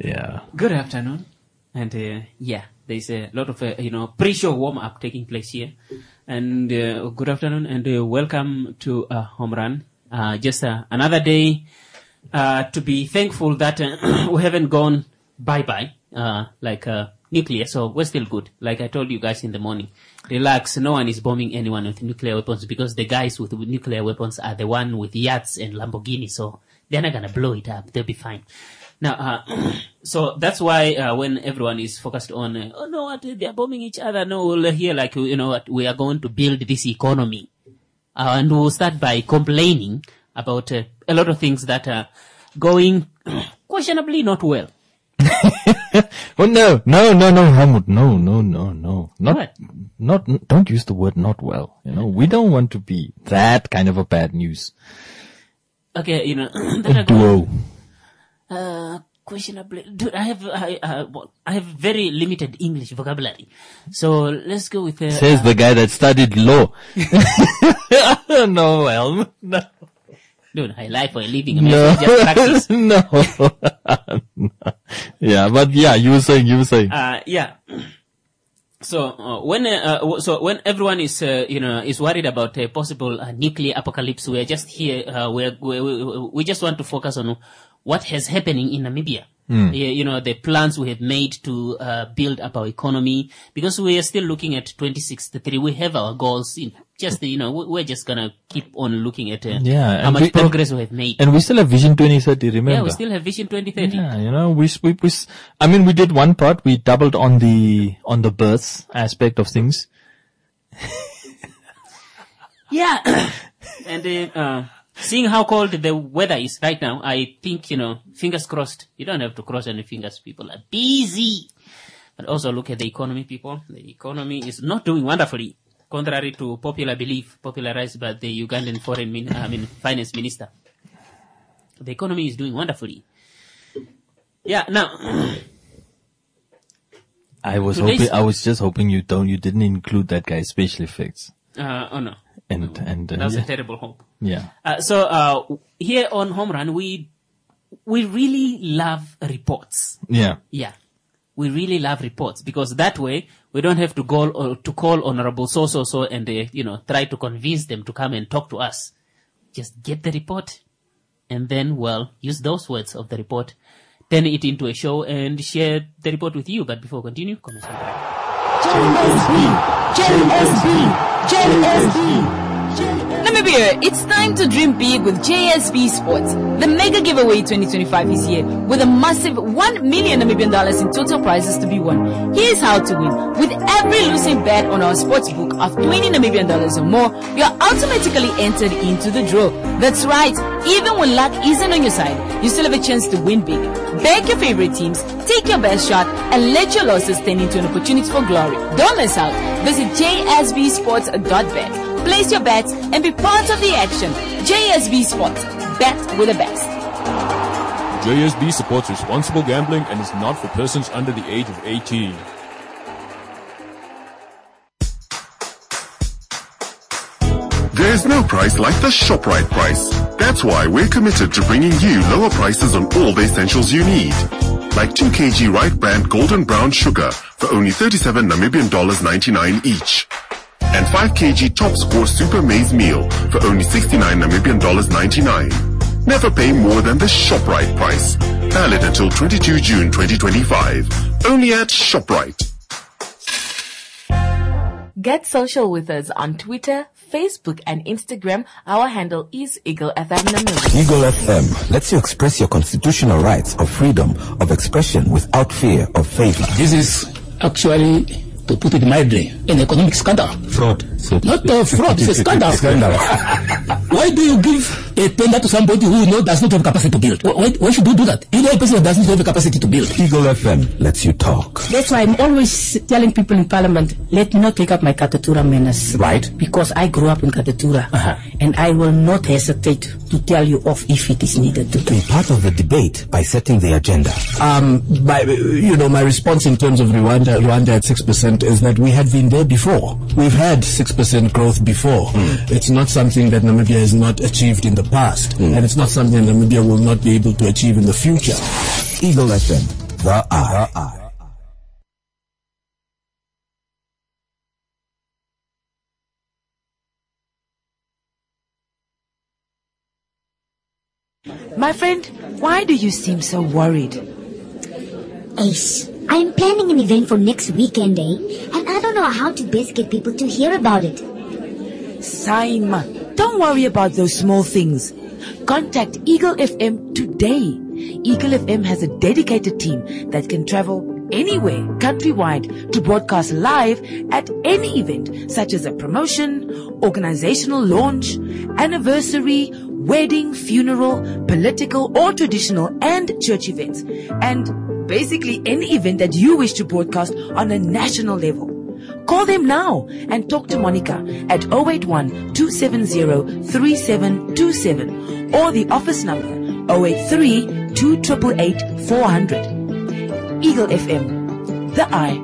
Yeah. Good afternoon. And there's a lot of pre-show warm-up taking place here. And good afternoon and welcome to Home Run. Just another day to be thankful that we haven't gone bye-bye like nuclear. So we're still good. Like I told you guys in the morning, relax. No one is bombing anyone with nuclear weapons because the guys with nuclear weapons are the one with yachts and Lamborghini. So they're not going to blow it up. They'll be fine. Now, so that's why when everyone is focused on, they are bombing each other. No, we'll hear like, we are going to build this economy. And we'll start by complaining about a lot of things that are going questionably not well. Oh, no, Helmut, no. Don't use the word not well. We don't want to be that kind of a bad news. Okay, A duo. Questionably, dude, I have very limited English vocabulary. So let's go with says the guy that studied law. No, Helmut, no. Dude, I lie for a living. I mean, just practice. No. Yeah, but yeah, you were saying. Yeah. So when everyone is is worried about a possible nuclear apocalypse, we're just here. We just want to focus on what has happening in Namibia. The plans we have made to build up our economy, because we are still looking at 2063. We have our goals. We're just gonna keep on looking at how much progress we have made. And we still have Vision 2030. Remember? Yeah, we still have Vision 2030. Yeah, we did one part. We doubled on the birth aspect of things. Yeah, and seeing how cold the weather is right now, I think, fingers crossed. You don't have to cross any fingers. People are busy. But also look at the economy, people. The economy is not doing wonderfully, contrary to popular belief, popularized by the Ugandan finance minister. The economy is doing wonderfully. Yeah, now. I was just hoping you didn't include that guy's special effects. Oh no. And that was a terrible hope. Yeah. So here on Home Run, we really love reports. Yeah. Yeah. We really love reports because that way we don't have to call Honorable so and try to convince them to come and talk to us. Just get the report and then use those words of the report, turn it into a show and share the report with you. But before we continue, commercial break. JSB. Namibia, it's time to dream big with JSB Sports. The Mega Giveaway 2025 is here with a massive $1 million Namibian in total prizes to be won. Here's how to win. With every losing bet on our sports book of $20 Namibian or more, you are automatically entered into the draw. That's right. Even when luck isn't on your side, you still have a chance to win big. Back your favorite teams, take your best shot, and let your losses turn into an opportunity for glory. Don't miss out. Visit jsbsports.bet. Place your bets and be part of the action. JSB Sports. Bet with the best. JSB supports responsible gambling and is not for persons under the age of 18. There's no price like the ShopRite price. That's why we're committed to bringing you lower prices on all the essentials you need. Like 2 kg Right Brand Golden Brown Sugar for only 37 Namibian dollars 99 each. And 5 kg Top Score Super Maize Meal for only 69 Namibian dollars 99. Never pay more than the ShopRite price. Valid until 22 June 2025. Only at ShopRite. Get social with us on Twitter, Facebook, and Instagram. Our handle is Eagle FM Namibia. Eagle FM lets you express your constitutional rights of freedom of expression without fear of favor. This is actually, to put it mildly, an economic scandal. Fraud. Not fraud, it's a scandal. Why do you give a tender to somebody who does not have capacity to build? Why should you do that? You know a person that doesn't have the capacity to build. Eagle FM lets you talk. That's why I'm always telling people in Parliament, let me not take up my Katatura menace. Right. Because I grew up in Katatura. And I will not hesitate to tell you off if it is needed to. Be part of the debate by setting the agenda. My response in terms of Rwanda at 6% is that we had been there before. We've had 6% growth before. It's not something that Namibia has not achieved in the past. And it's not something Namibia will not be able to achieve in the future. Eagle FM, The Eye. My friend, why do you seem so worried? Ace, I'm planning an event for next weekend, and I don't know how to best get people to hear about it. Saima, don't worry about those small things. Contact Eagle FM today. Eagle FM has a dedicated team that can travel anywhere countrywide to broadcast live at any event, such as a promotion, organizational launch, anniversary, wedding, funeral, political or traditional and church events, and basically any event that you wish to broadcast on a national level. Call them now and talk to Monica at 081-270-3727 or the office number 083-2888-400. Eagle FM, The Eye.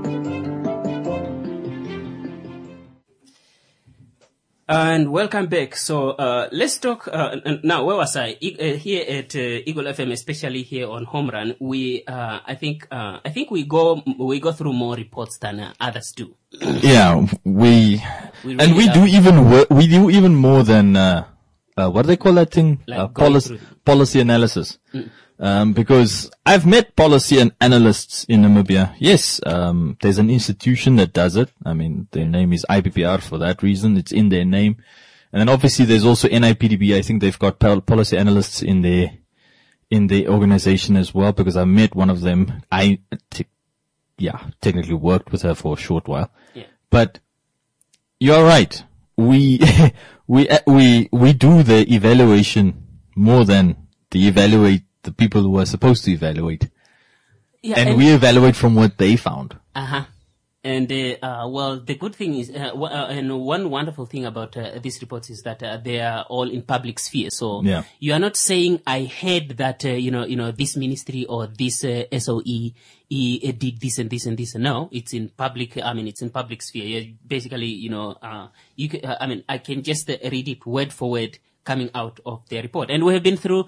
And welcome back. So let's talk now. Where was I? Here at Eagle FM, especially here on Home Run, we I think we go through more reports than others do. Yeah, we really do even more than what do they call that thing? Like Policy analysis. Because I've met policy and analysts in Namibia. Yes, there's an institution that does it. I mean, their name is IPPR for that reason. It's in their name. And then obviously there's also NIPDB. I think they've got policy analysts in their organization as well, because I met one of them. Technically worked with her for a short while. Yeah. But you're right. We do the evaluation more than the people who are supposed to evaluate. Yeah, and we evaluate from what they found. And well, the good thing is, and one wonderful thing about these reports is that they are all in public sphere. So you are not saying, I heard that this ministry or this SOE did this and this and this. No, it's in public. I mean, it's in public sphere. Basically, you can, I can just read it word for word coming out of their report. And we have been through,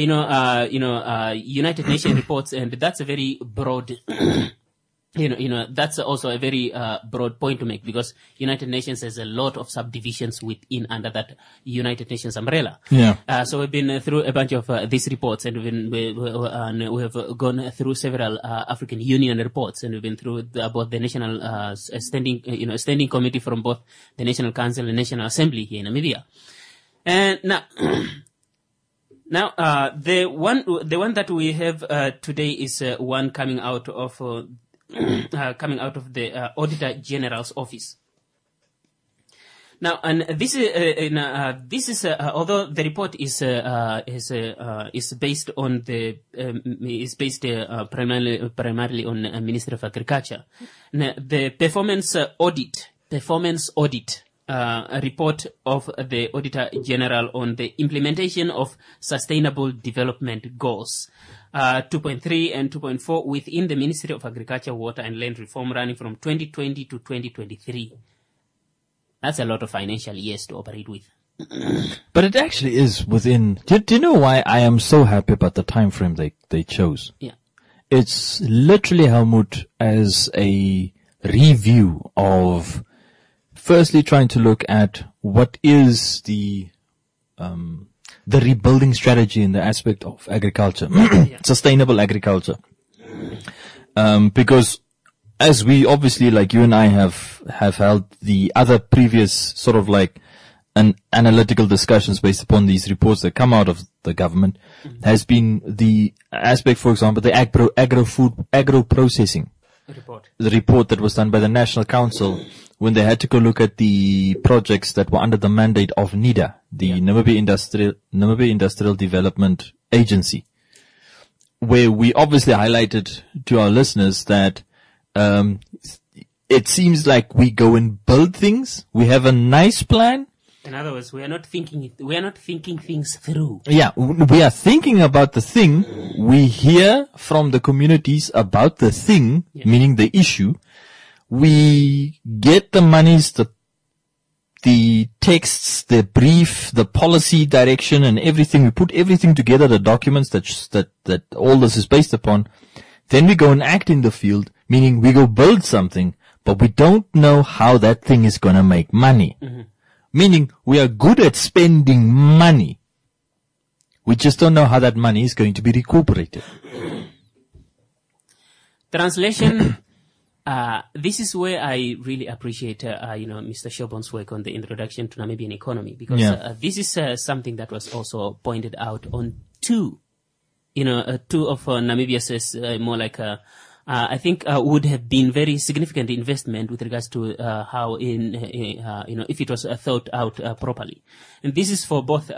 United Nations reports, and that's a very broad, that's also a very broad point to make, because United Nations has a lot of subdivisions within under that United Nations umbrella. Yeah. So we've been through a bunch of these reports, and we have gone through several African Union reports, and we've been through about the national standing committee from both the National Council and National Assembly here in Namibia. And now, the one that we have today is one coming out of the Auditor General's office. Now, and this is although the report is based on primarily on Ministry of Agriculture. Now, the performance audit report of the Auditor General on the implementation of Sustainable Development Goals 2.3 and 2.4 within the Ministry of Agriculture, Water and Land Reform, running from 2020 to 2023. That's a lot of financial years to operate with. But it actually is within. Do you know why I am so happy about the time frame they chose? Yeah. It's literally, Helmut, as a review of firstly trying to look at what is the rebuilding strategy in the aspect of agriculture, sustainable agriculture. Because as we obviously, like you and I have held the other previous sort of like an analytical discussions based upon these reports that come out of the government, has been the aspect, for example, the agro processing report. The report that was done by the National Council when they had to go look at the projects that were under the mandate of NIDA, the Namibia Industrial Development Agency, where we obviously highlighted to our listeners that it seems like we go and build things. We have a nice plan. In other words, we are not thinking things through. Yeah, we are thinking about the thing. We hear from the communities about the thing, meaning the issue. We get the monies, the texts, the brief, the policy direction and everything. We put everything together, the documents that all this is based upon. Then we go and act in the field, meaning we go build something, but we don't know how that thing is going to make money. Meaning we are good at spending money. We just don't know how that money is going to be recuperated. Translation. This is where I really appreciate, Mr. Shobon's work on the introduction to Namibian economy, because this is something that was also pointed out on two of Namibia's more like I think would have been very significant investment with regards to how if it was thought out properly. And this is for both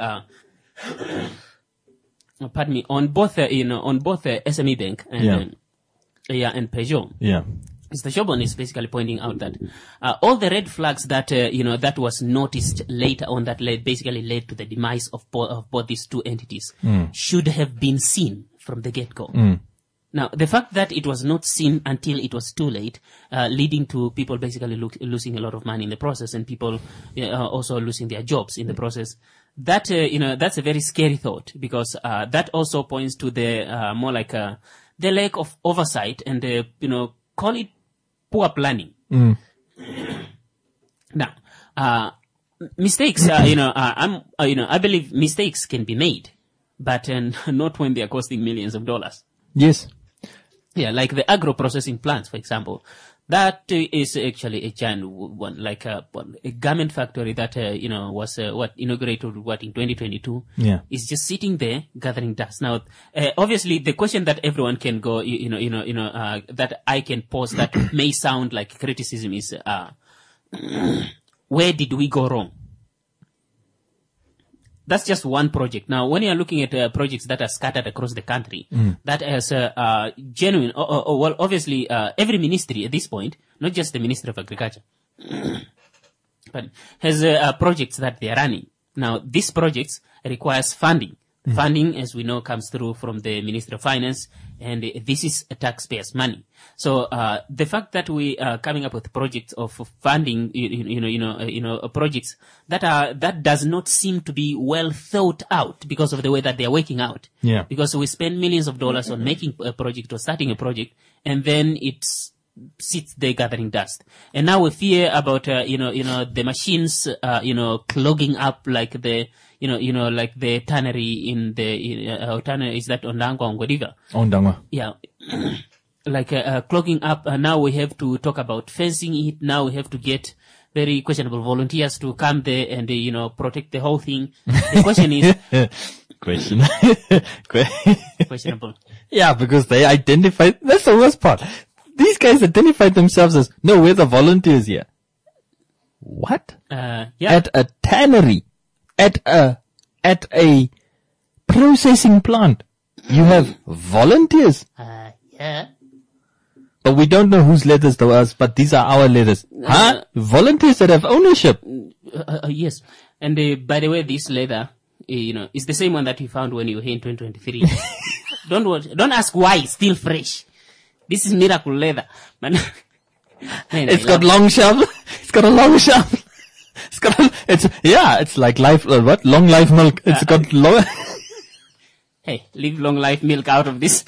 pardon me, on both SME Bank and and Peugeot. Yeah. Mr. Shobon is basically pointing out that all the red flags that that was noticed later on that basically led to the demise of both these two entities should have been seen from the get-go. Now, the fact that it was not seen until it was too late, leading to people basically losing a lot of money in the process, and people also losing their jobs in the process. That that's a very scary thought, because that also points to the more like the lack of oversight and call it poor planning. Now, mistakes, I believe mistakes can be made, but not when they are costing millions of dollars. Yes. Yeah, like the agro processing plants, for example. That is actually a giant one, like a garment factory that was inaugurated in 2022. Yeah, is just sitting there gathering dust. Now, obviously, the question that everyone can go, that I can pose that may sound like criticism is, where did we go wrong? That's just one project. Now, when you are looking at projects that are scattered across the country, that has genuine, well, obviously, every ministry at this point, not just the Ministry of Agriculture, but has projects that they are running. Now, these projects requires funding. Funding, as we know, comes through from the Ministry of Finance, and this is taxpayers' money. So the fact that we are coming up with projects of funding, projects that does not seem to be well thought out because of the way that they are working out. Yeah. Because we spend millions of dollars on making a project or starting a project, and then it sits there gathering dust. And now we fear about the machines clogging up like the like the tannery in the tannery, is that Ondangwa or Ngodiva? Ondangwa. Yeah. Like clogging up. Now we have to talk about fencing it. Now we have to get very questionable volunteers to come there and protect the whole thing. The question is questionable. Yeah, because they identified. That's the worst part. These guys identified themselves as, no, we're the volunteers here. What? Yeah. At a tannery, at a processing plant, you have volunteers. Yeah. But we don't know whose letters to us, but these are our letters. Volunteers that have ownership. Yes. And by the way, this leather, is the same one that you found when you were here in 2023. Don't ask why it's still fresh. This is miracle leather. Man, it's got long shelf. It's got a long shelf. It's like life, long life milk. It's got long. Hey, leave long life milk out of this.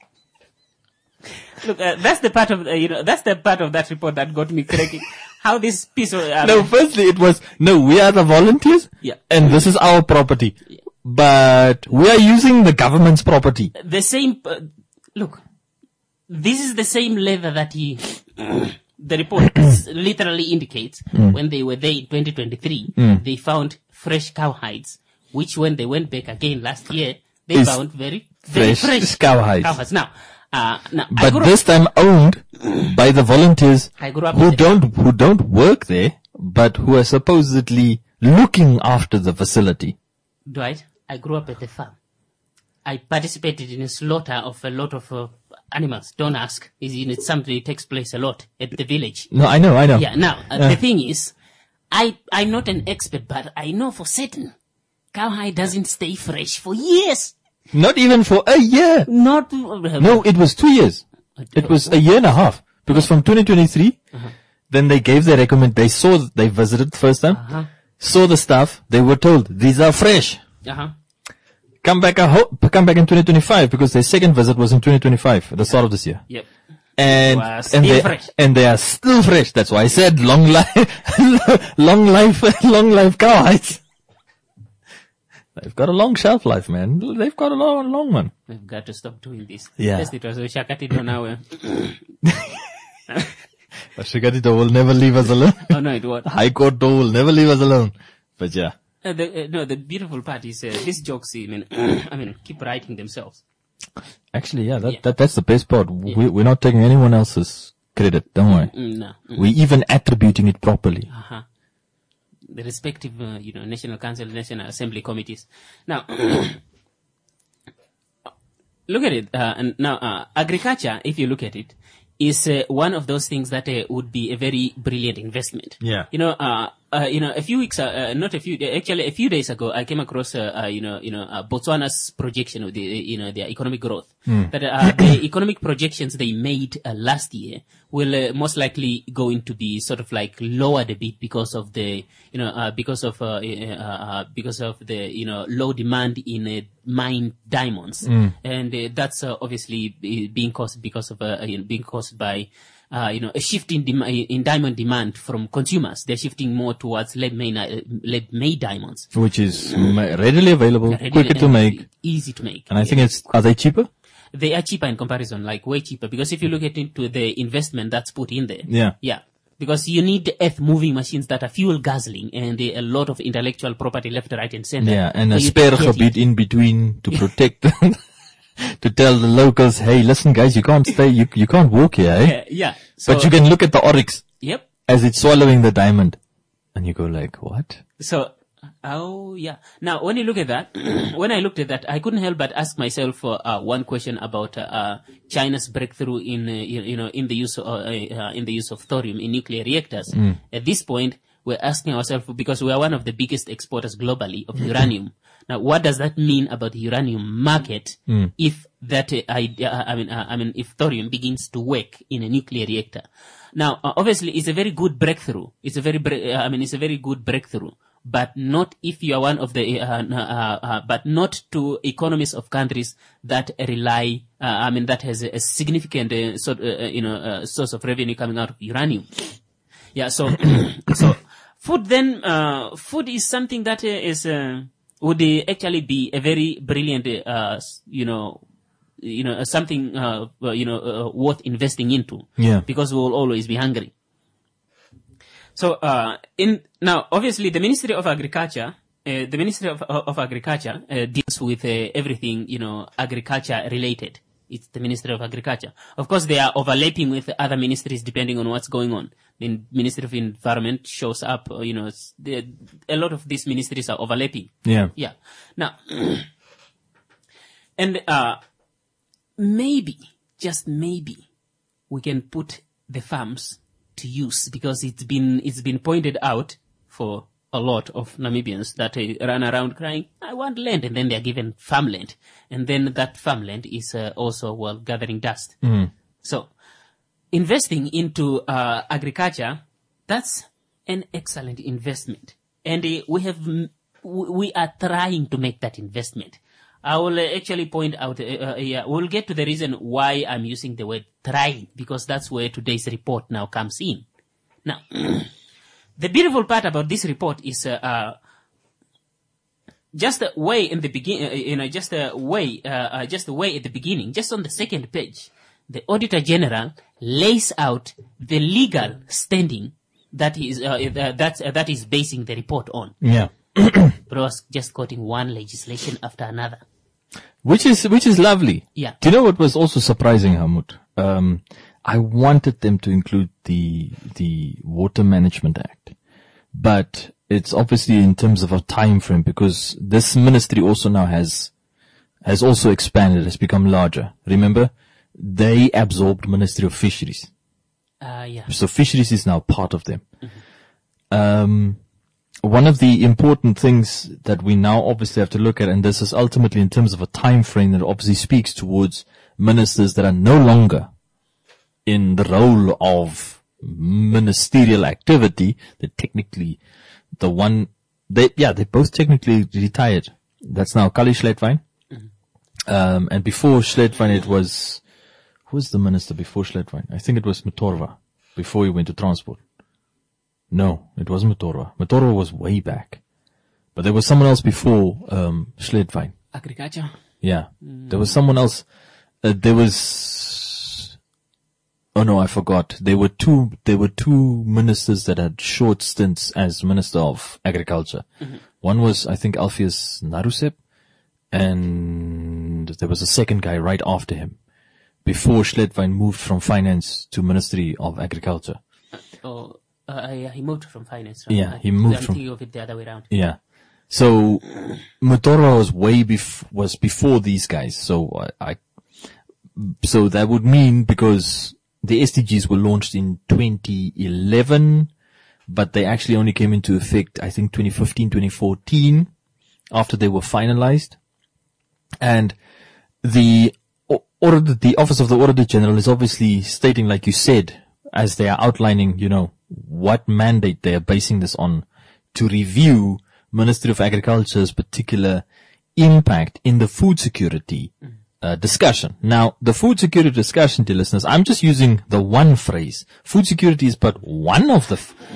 Look, that's the part of, that's the part of that report that got me cracking. How this piece of, no, firstly it was, we are the volunteers. Yeah. And this is our property. Yeah. But we are using the government's property. The same, look, this is the same leather that the report literally indicates when they were there in 2023, they found fresh cow hides, which when they went back again last year, they found very fresh cow hides. Now, but this time owned by the volunteers who don't work there, but who are supposedly looking after the facility. Dwight, I grew up at the farm. I participated in a slaughter of a lot of animals. Don't ask. It's something that takes place a lot at the village. No, I know. Yeah, now, the thing is, I'm not an expert, but I know for certain cowhide doesn't stay fresh for years. Not even for a year. No, it was 2 years. It was a year and a half. Because from 2023, then they gave their recommend. They visited the first time, saw the stuff. They were told, these are fresh. come back in 2025 because their second visit was in 2025 at the start of this year. Yep. And fresh. they are still fresh. That's why I said long life cowhides. They've got a long shelf life, man. They've got a long one. We've got to stop doing this. Yeah. Yes, it was Shakati now. Shakati will never leave us alone. Oh no, it won't. High Court door will never leave us alone. But yeah. The beautiful part is these jokes. I mean, keep writing themselves. Actually, yeah, that's the best part. Yeah. We're not taking anyone else's credit. Don't worry. No. We're even attributing it properly. Uh-huh. The respective, National Council, National Assembly committees. Now, look at it. And now, agriculture, if you look at it, is one of those things that would be a very brilliant investment. Yeah. A few weeks, actually a few days ago, I came across, Botswana's projection of their economic growth. That, the economic projections they made last year will most likely going to be sort of like lowered a bit because of the, because of the, low demand in mined diamonds. And that's obviously being caused because of, being caused by, a shift in diamond demand from consumers. They're shifting more towards lead-made diamonds. Which is readily available, quicker to make. Easy to make. And I think are they cheaper? They are cheaper in comparison, like way cheaper. Because if you look into the investment that's put in there. Yeah. Yeah. Because you need earth-moving machines that are fuel-guzzling and a lot of intellectual property left, right, and center. Yeah, and a spare gebied in between to protect them. To tell the locals, hey, listen guys, you can't stay, you can't walk here, eh? Yeah. So, but you can look at the oryx. Yep. As it's swallowing the diamond. And you go like, what? So, oh yeah. Now, when you look at that, when I looked at that, I couldn't help but ask myself one question about China's breakthrough in the use of thorium in nuclear reactors. At this point, we're asking ourselves, because we are one of the biggest exporters globally of uranium. Now, what does that mean about the uranium market if that if thorium begins to work in a nuclear reactor? Now, obviously, it's a very good breakthrough. It's a very good breakthrough, but not if you are one of the, but not to economies of countries that rely, that has a significant source of revenue coming out of uranium. Yeah. So, food is something that would actually be a very brilliant, something, worth investing into. Yeah. Because we will always be hungry. So, now, obviously, the Ministry of Agriculture, deals with everything, agriculture related. It's the Ministry of Agriculture. Of course, they are overlapping with other ministries depending on what's going on. The Ministry of Environment shows up, a lot of these ministries are overlapping. Yeah. Yeah. Now, and, maybe, just maybe, we can put the farms to use because it's been pointed out for a lot of Namibians that run around crying, I want land, and then they're given farmland. And then that farmland is also, gathering dust. So, investing into agriculture, that's an excellent investment. And we are trying to make that investment. I will actually point out, we'll get to the reason why I'm using the word trying, because that's where today's report now comes in. Now, the beautiful part about this report is just way in the beginning, just way at the beginning, just on the second page, the Auditor General lays out the legal standing that is basing the report on. Yeah. But I was just quoting one legislation after another. Which is lovely. Yeah. Do you know what was also surprising, Hamut? I wanted them to include the Water Management Act, but it's obviously in terms of a time frame because this ministry also now has also expanded, has become larger. Remember, they absorbed Ministry of Fisheries. Yeah. So fisheries is now part of them. One of the important things that we now obviously have to look at, and this is ultimately in terms of a time frame that obviously speaks towards ministers that are no longer in the role of ministerial activity. They're technically they both technically retired. That's now Kali Schleitwein And before Schledwein, it was, who was the minister before Schledwein? I think it was Mutorwa, before he went to transport. No, it wasn't Mutorwa. Mutorwa was way back. But there was someone else before, Schledwein. Agriculture. Yeah. There was someone else. Oh no, I forgot. There were two ministers that had short stints as Minister of Agriculture. Mm-hmm. One was, I think, Alpheus Narusep, and there was a second guy right after him, before Schledwein moved from Finance to Ministry of Agriculture. Yeah, he moved from Finance. Right? Yeah, he moved from. I'm thinking of it the other way around. Yeah. So, Mutorwa was before these guys. So so that would mean, because the SDGs were launched in 2011, but they actually only came into effect, I think, 2015, 2014, after they were finalized. And the Office of the Auditor General is obviously stating, like you said, as they are outlining, what mandate they are basing this on, to review Ministry of Agriculture's particular impact in the food security discussion. Now, the food security discussion, dear listeners, I'm just using the one phrase. Food security is but one of the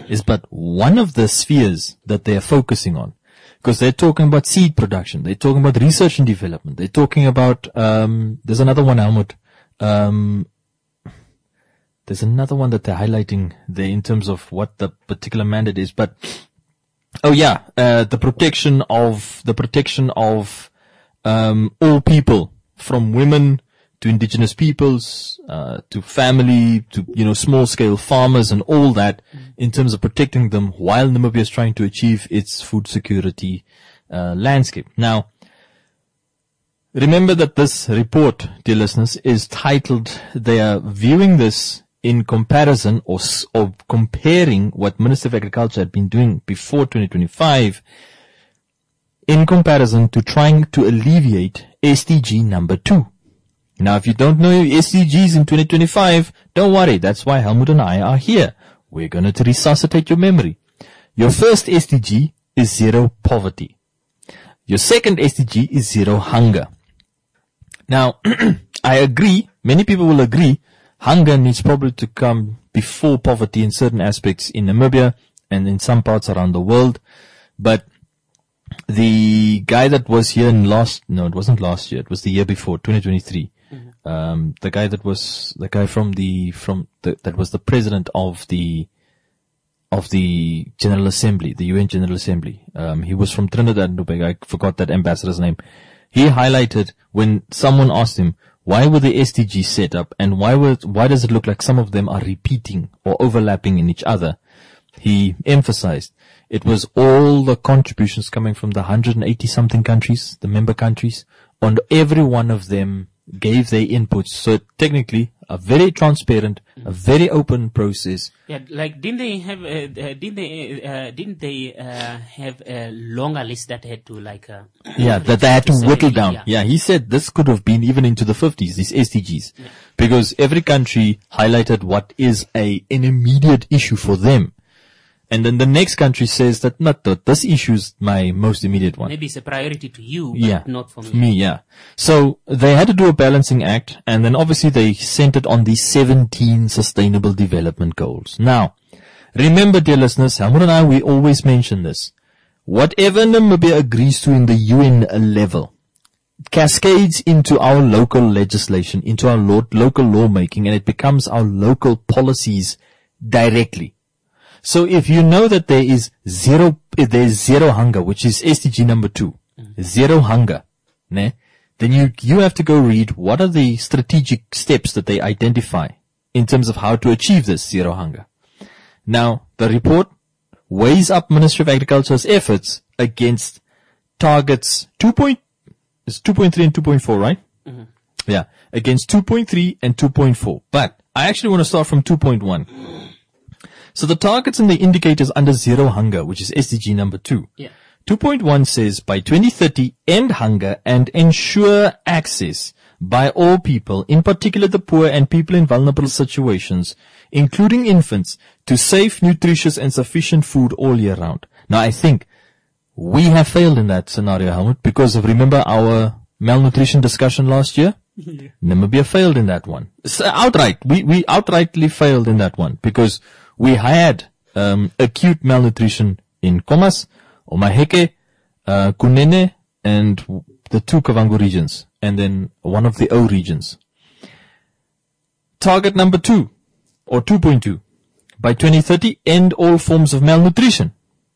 spheres that they are focusing on, because they're talking about seed production, they're talking about research and development, they're talking about there's another one, Helmut. There's another one that they're highlighting there in terms of what the particular mandate is, but the protection of all people, from women to indigenous peoples, to family, to, small scale farmers and all that, in terms of protecting them while Namibia is trying to achieve its food security, landscape. Now, remember that this report, dear listeners, is titled, they are viewing this in comparison or comparing what Minister of Agriculture had been doing before 2025 in comparison to trying to alleviate SDG number 2. Now, if you don't know your SDGs in 2025, don't worry. That's why Helmut and I are here. We're going to resuscitate your memory. Your first SDG is zero poverty. Your second SDG is zero hunger. Now, I agree, many people will agree, hunger needs probably to come before poverty in certain aspects in Namibia and in some parts around the world. But the guy that was here it wasn't last year, it was the year before, 2023. Mm-hmm. That was the president of the General Assembly, the UN General Assembly. He was from Trinidad and Tobago. I forgot that ambassador's name. He highlighted, when someone asked him, why were the SDGs set up, and why does it look like some of them are repeating or overlapping in each other? He emphasized it was all the contributions coming from the 180 something countries, the member countries, and every one of them gave their inputs. So technically, a very transparent, a very open process. Yeah, like didn't they have a longer list that had to that they had to whittle down. Yeah, he said this could have been even into the 50s, these SDGs, because every country highlighted what is an immediate issue for them. And then the next country says that this issue is my most immediate one. Maybe it's a priority to you, but not for me. Yeah. So they had to do a balancing act, and then obviously they centered on the 17 Sustainable Development Goals. Now, remember, dear listeners, Helmut and I, we always mention this. Whatever Namibia agrees to in the UN level cascades into our local legislation, into our local lawmaking, and it becomes our local policies directly. So if you know that there's zero hunger, which is SDG number 2, zero hunger, then you have to go read what are the strategic steps that they identify in terms of how to achieve this zero hunger. Now, the report weighs up Ministry of Agriculture's efforts against targets 2.3 and 2.4, right? Mm-hmm. Yeah, against 2.3 and 2.4. But I actually want to start from 2.1. So the targets and the indicators under zero hunger, which is SDG number 2. Yeah. 2.1 says by 2030, end hunger and ensure access by all people, in particular the poor and people in vulnerable situations, including infants, to safe, nutritious and sufficient food all year round. Now I think we have failed in that scenario, Helmut, because of, remember, our malnutrition discussion last year. Namibia failed in that one. Outright. We outrightly failed in that one because we had acute malnutrition in Khomas, Omaheke, Kunene, and the 2 Kavango regions, and then one of the O regions. Target number 2, or 2.2. By 2030, end all forms of malnutrition,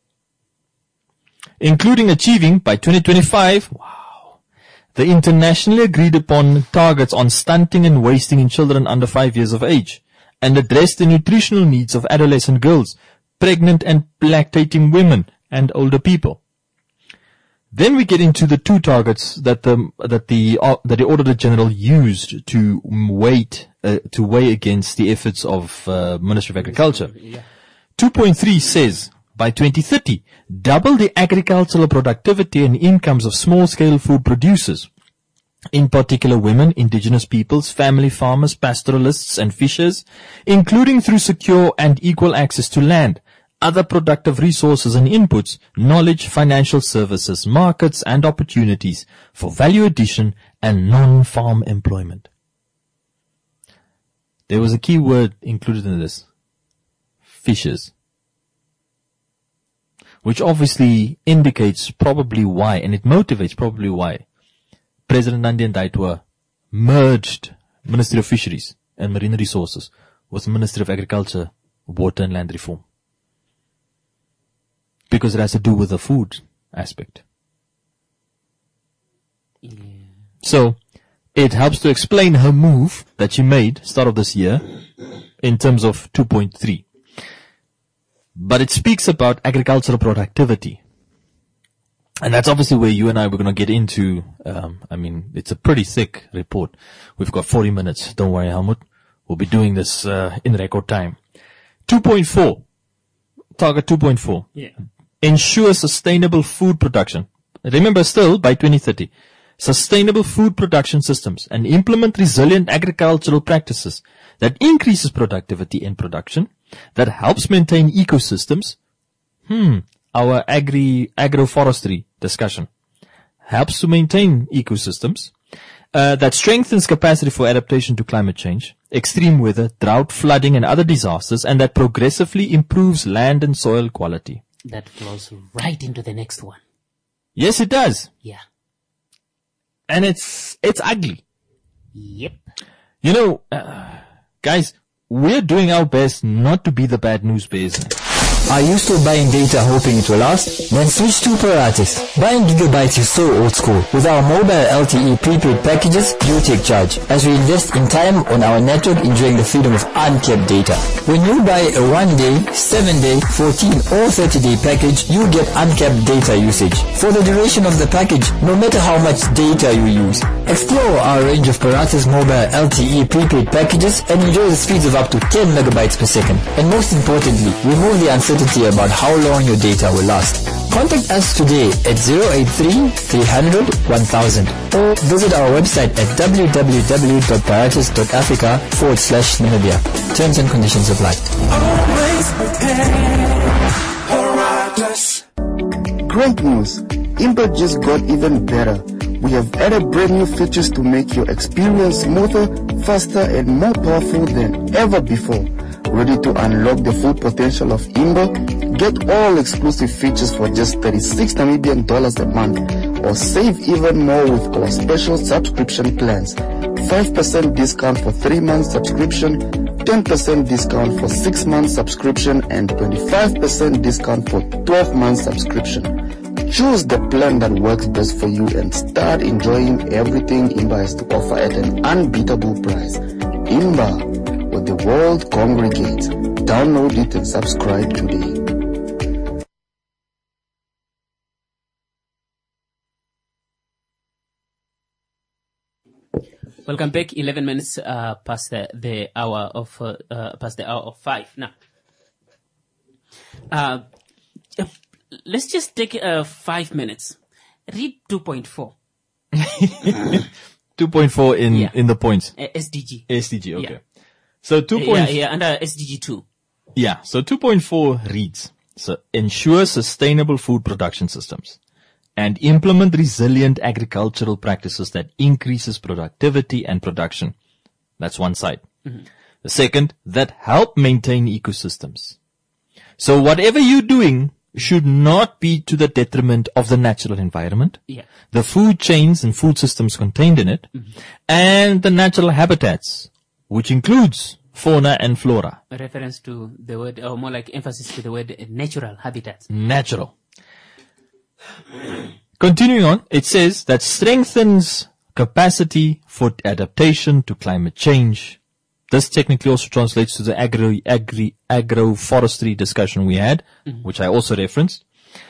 including achieving by 2025, the internationally agreed upon targets on stunting and wasting in children under 5 years of age, and address the nutritional needs of adolescent girls, pregnant and lactating women, and older people. Then we get into the 2 targets that the Auditor General used to weigh against the efforts of Ministry of Agriculture. 2.3 says, by 2030, double the agricultural productivity and incomes of small-scale food producers, in particular women, indigenous peoples, family farmers, pastoralists, and fishers, including through secure and equal access to land, other productive resources and inputs, knowledge, financial services, markets, and opportunities for value addition and non-farm employment. There was a key word included in this. Fishers. Which obviously indicates probably why, and it motivates probably why, President Nandi Ndaitwah merged Ministry of Fisheries and Marine Resources with Ministry of Agriculture, Water and Land Reform. Because it has to do with the food aspect. So, it helps to explain her move that she made start of this year in terms of 2.3. But it speaks about agricultural productivity. And that's obviously where you and I were going to get into, it's a pretty thick report. We've got 40 minutes. Don't worry, Helmut. We'll be doing this in record time. 2.4. Target 2.4. Yeah. Ensure sustainable food production. Remember still, by 2030. Sustainable food production systems and implement resilient agricultural practices that increases productivity in production, that helps maintain ecosystems. Our agroforestry discussion helps to maintain ecosystems, that strengthens capacity for adaptation to climate change, extreme weather, drought, flooding, and other disasters, and that progressively improves land and soil quality. That flows right into the next one. Yes, it does. Yeah. And it's ugly. Yep. You know, guys, we're doing our best not to be the bad news bears. Are you still buying data hoping it will last? Then switch to Paratus. Buying gigabytes is so old school. With our mobile LTE prepaid packages, you take charge, as we invest in time on our network, enjoying the freedom of uncapped data. When you buy a 1-day, 7-day, 14 or 30-day package, you get uncapped data usage for the duration of the package, no matter how much data you use. Explore our range of Paratus mobile LTE prepaid packages and enjoy the speeds of up to 10 megabytes per second. And most importantly, remove the uncertainty about how long your data will last. Contact us today at 083-300-1000 or visit our website at www.paratus.africa/Namibia. Terms and conditions apply. Great news! Imba just got even better. We have added brand new features to make your experience smoother, faster, and more powerful than ever before. Ready to unlock the full potential of Imba? Get all exclusive features for just 36 Namibian dollars a month, or save even more with our special subscription plans. 5% discount for 3 months subscription, 10% discount for 6 months subscription, and 25% discount for 12 months subscription. Choose the plan that works best for you and start enjoying everything Imba has to offer at an unbeatable price. Imba, where the world congregates. Download it and subscribe today. Welcome back. 11 minutes past the hour of 5 now. Let's just take 5 minutes. Read 2.4. 2.4 in the points. SDG. SDG, okay. Yeah. So 2. Under SDG 2. Yeah, so 2.4 reads, so ensure sustainable food production systems and implement resilient agricultural practices that increases productivity and production. That's one side. Mm-hmm. The second, that help maintain ecosystems. So whatever you're doing should not be to the detriment of the natural environment, Yeah. the food chains and food systems contained in it, and the natural habitats, which includes fauna and flora. A reference to the word, or more like emphasis to the word natural habitats. Natural. Continuing on, it says that strengthens capacity for adaptation to climate change. This technically also translates to the agroforestry discussion we had, which I also referenced.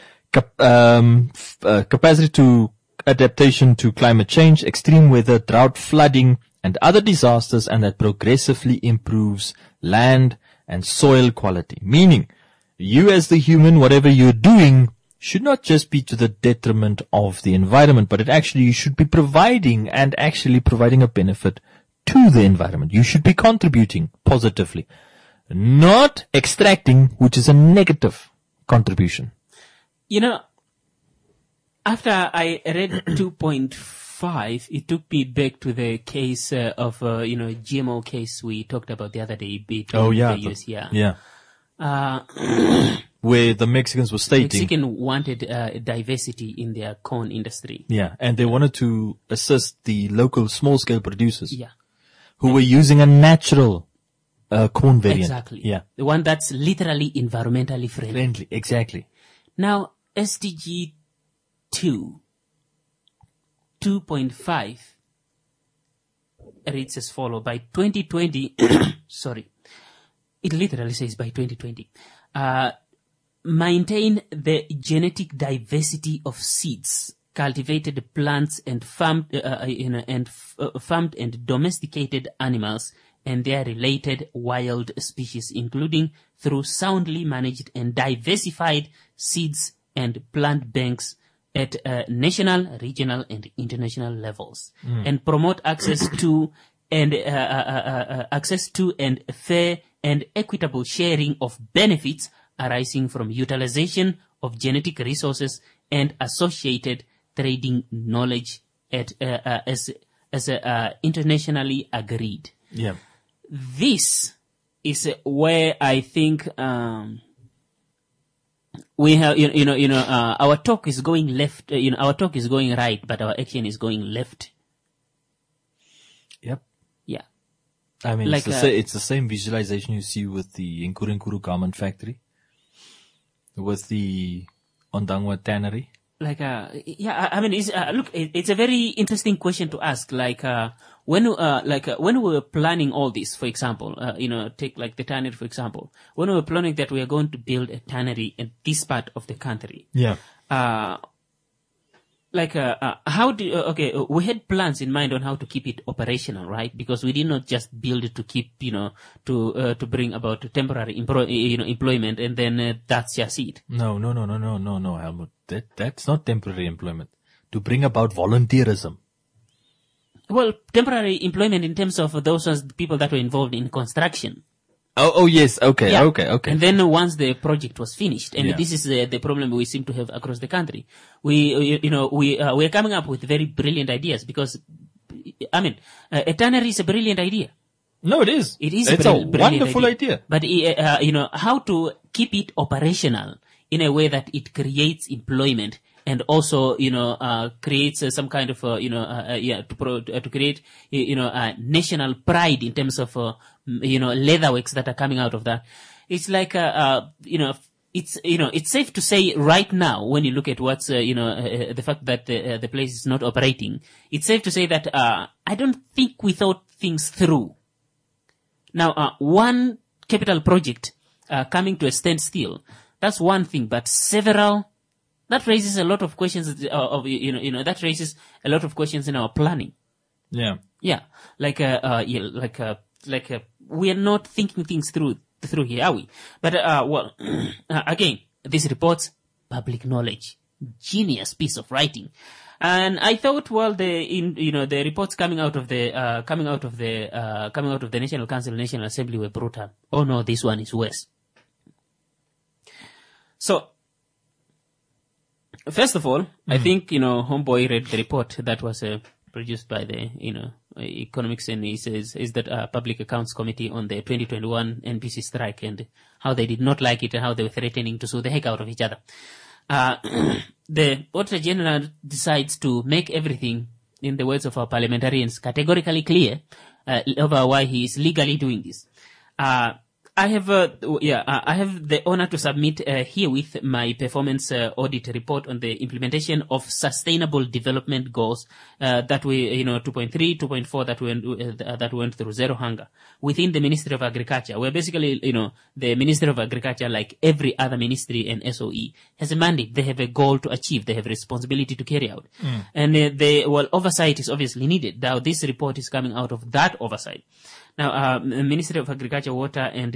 Capacity to adaptation to climate change, extreme weather, drought, flooding, and other disasters, and that progressively improves land and soil quality. Meaning, you as the human, whatever you're doing, should not just be to the detriment of the environment, but you should be providing a benefit to the environment. You should be contributing positively, not extracting, which is a negative contribution. You know, after I read 2.5, it took me back to the case of, GMO case we talked about the other day. Oh, yeah. The US, yeah. Yeah. Where the Mexicans were stating. Mexican wanted diversity in their corn industry. Yeah, and they wanted to assist the local small-scale producers. Yeah. Who were using a natural corn variant. Exactly. Yeah. The one that's literally environmentally friendly. Exactly. Now, SDG 2.5 reads as follows. By 2020, sorry, it literally says by 2020, maintain the genetic diversity of seeds, cultivated plants, and farmed and domesticated animals and their related wild species, including through soundly managed and diversified seeds and plant banks at national, regional, and international levels, and promote access to and fair and equitable sharing of benefits arising from utilization of genetic resources and associated trading knowledge as internationally agreed. Yeah. This is where I think we have our talk is going left. Our talk is going right, but our action is going left. Yep. Yeah. I mean, Like, it's the same visualization you see with the Nkuru garment factory, with the Ondangwa tannery. Look, it's a very interesting question to ask. When we were planning all this, for example, take like the tannery, for example, when we were planning that we are going to build a tannery in this part of the country. Yeah. We had plans in mind on how to keep it operational, right? Because we did not just build it to keep, to bring about temporary employment, and then that's just it. No, Helmut. That's not temporary employment. To bring about volunteerism. Well, temporary employment in terms of those people that were involved in construction. Oh yes, okay, Yeah. okay. And then once the project was finished, and Yeah. this is the problem we seem to have across the country. We are coming up with very brilliant ideas because, a tannery is a brilliant idea. No, it is. It is It's a a brilliant wonderful idea. But, how to keep it operational in a way that it creates employment and also, creates some kind of, to create, national pride in terms of, leatherworks that are coming out of that. It's like, it's safe to say right now when you look at what's, the fact that the place is not operating, it's safe to say that, I don't think we thought things through. Now, one capital project, coming to a standstill, that's one thing, but several, that raises a lot of questions that raises a lot of questions in our planning. Yeah. Yeah. We are not thinking things through here, are we? But, again, this reports public knowledge. Genius piece of writing. And I thought, the reports coming out of the National Council, National Assembly were brutal. Oh no, this one is worse. So, first of all, I think, Homeboy read the report that was produced by the, Economics, and he says, is that Public Accounts Committee on the 2021 NPC strike, and how they did not like it and how they were threatening to sue the heck out of each other. The Auditor General decides to make everything, in the words of our parliamentarians, categorically clear over why he is legally doing this. I have the honor to submit herewith my performance audit report on the implementation of sustainable development goals that we, 2.3, 2.4 that went through zero hunger within the Ministry of Agriculture, where basically, the Ministry of Agriculture, like every other ministry and SOE, has a mandate. They have a goal to achieve. They have a responsibility to carry out. And oversight is obviously needed. Now, this report is coming out of that oversight. Now, Ministry of Agriculture, Water and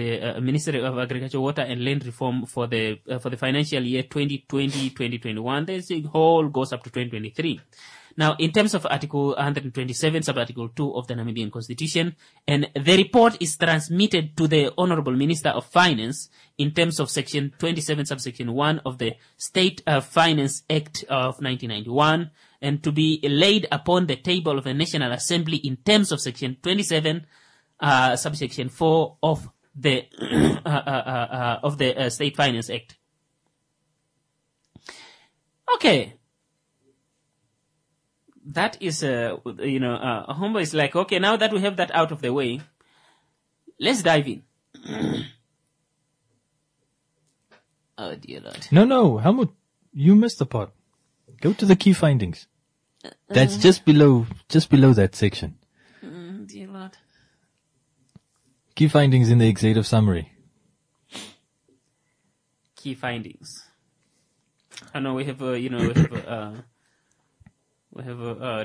Land Reform for the financial year 2020-2021, this whole goes up to 2023. Now, in terms of Article 127, Sub-Article 2 of the Namibian Constitution, and the report is transmitted to the Honorable Minister of Finance in terms of Section 27, Subsection 1 of the State Finance Act of 1991, and to be laid upon the table of the National Assembly in terms of Section 27, subsection 4 of the State Finance Act. Okay. That is, Homeboy is like, okay, now that we have that out of the way, let's dive in. Oh dear Lord. No, Helmut, you missed the part. Go to the key findings. That's just below that section. Dear Lord. Key findings in the executive summary. Key findings. I know we have un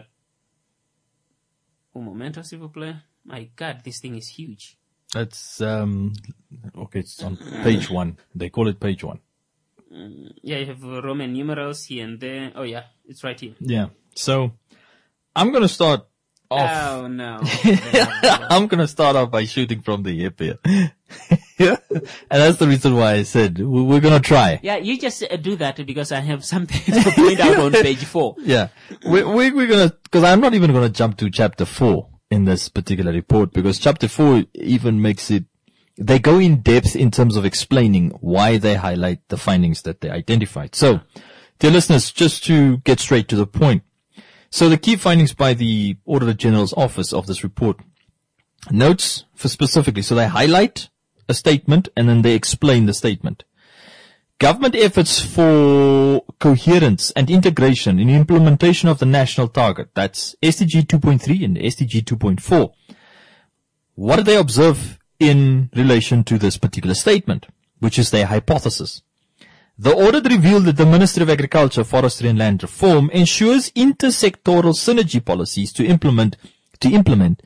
momento, s'il vous plaît. My God, this thing is huge. That's, okay, it's on page 1. They call it page 1. Yeah, you have Roman numerals here and there. Oh yeah, it's right here. Yeah. So, I'm gonna start off. Oh no. I'm gonna start off by shooting from the hip here. Yeah. And that's the reason why I said we're gonna try. Yeah, you just do that because I have something to point out on page 4. Yeah. We're gonna, cause I'm not even gonna jump to chapter 4 in this particular report, because chapter 4 even makes it, they go in depth in terms of explaining why they highlight the findings that they identified. So, dear listeners, just to get straight to the point. So the key findings by the Auditor General's office of this report notes for specifically, so they highlight a statement and then they explain the statement. Government efforts for coherence and integration in implementation of the national target, that's SDG 2.3 and SDG 2.4. What do they observe in relation to this particular statement, which is their hypothesis? The audit revealed that the Ministry of Agriculture, Forestry and Land Reform ensures intersectoral synergy policies to implement SDGs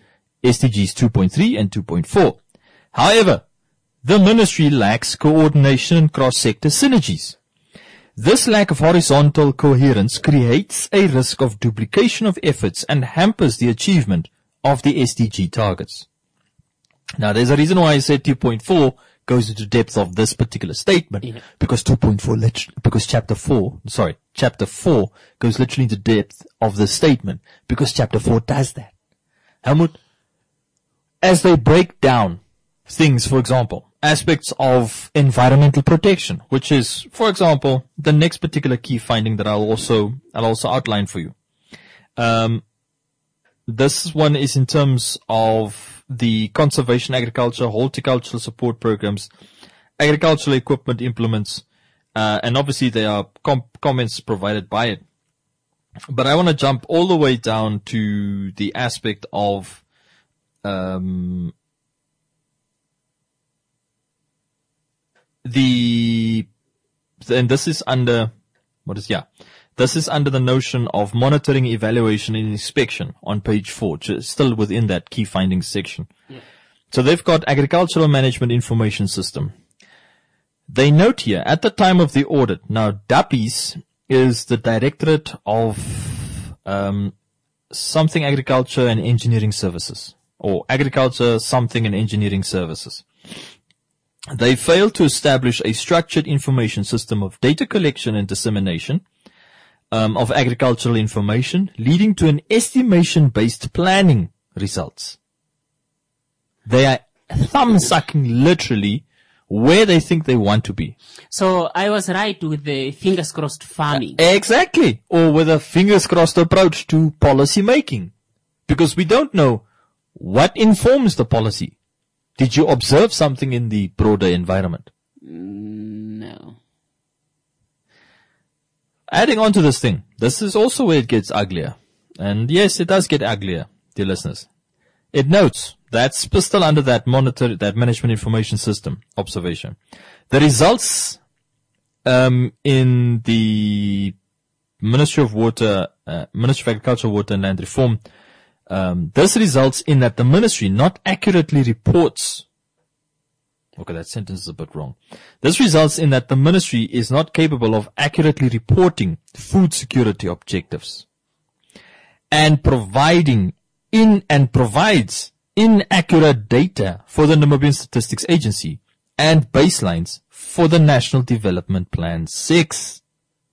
2.3 and 2.4. However, the ministry lacks coordination and cross-sector synergies. This lack of horizontal coherence creates a risk of duplication of efforts and hampers the achievement of the SDG targets. Now, there's a reason why I said 2.4 goes into depth of this particular statement, because chapter 4 goes literally into depth of the statement, because chapter 4 does that. Helmut, as they break down things, for example, aspects of environmental protection, which is, for example, the next particular key finding that I'll also outline for you. This one is in terms of the conservation agriculture, horticultural support programs, agricultural equipment implements, and obviously there are comments provided by it. But I want to jump all the way down to the aspect of and this is under this is under the notion of monitoring, evaluation and inspection on page 4, still within that key findings section. Yeah. So they've got agricultural management information system. They note here at the time of the audit, now DAPIS is the Directorate of something agriculture and engineering services, or agriculture something and engineering services. They failed to establish a structured information system of data collection and dissemination, of agricultural information, leading to an estimation-based planning results. They are thumb-sucking literally where they think they want to be. So I was right with the fingers crossed farming. Exactly. Or with a fingers crossed approach to policy making. Because we don't know what informs the policy. Did you observe something in the broader environment? No. Adding on to this thing, this is also where it gets uglier. And yes, it does get uglier, dear listeners. It notes that's still under that that management information system observation. The results in the Ministry of Agriculture, Water and Land Reform, this results in that the ministry not accurately reports. Okay, that sentence is a bit wrong. This results in that the ministry is not capable of accurately reporting food security objectives and provides inaccurate data for the Namibian Statistics Agency and baselines for the National Development Plan 6.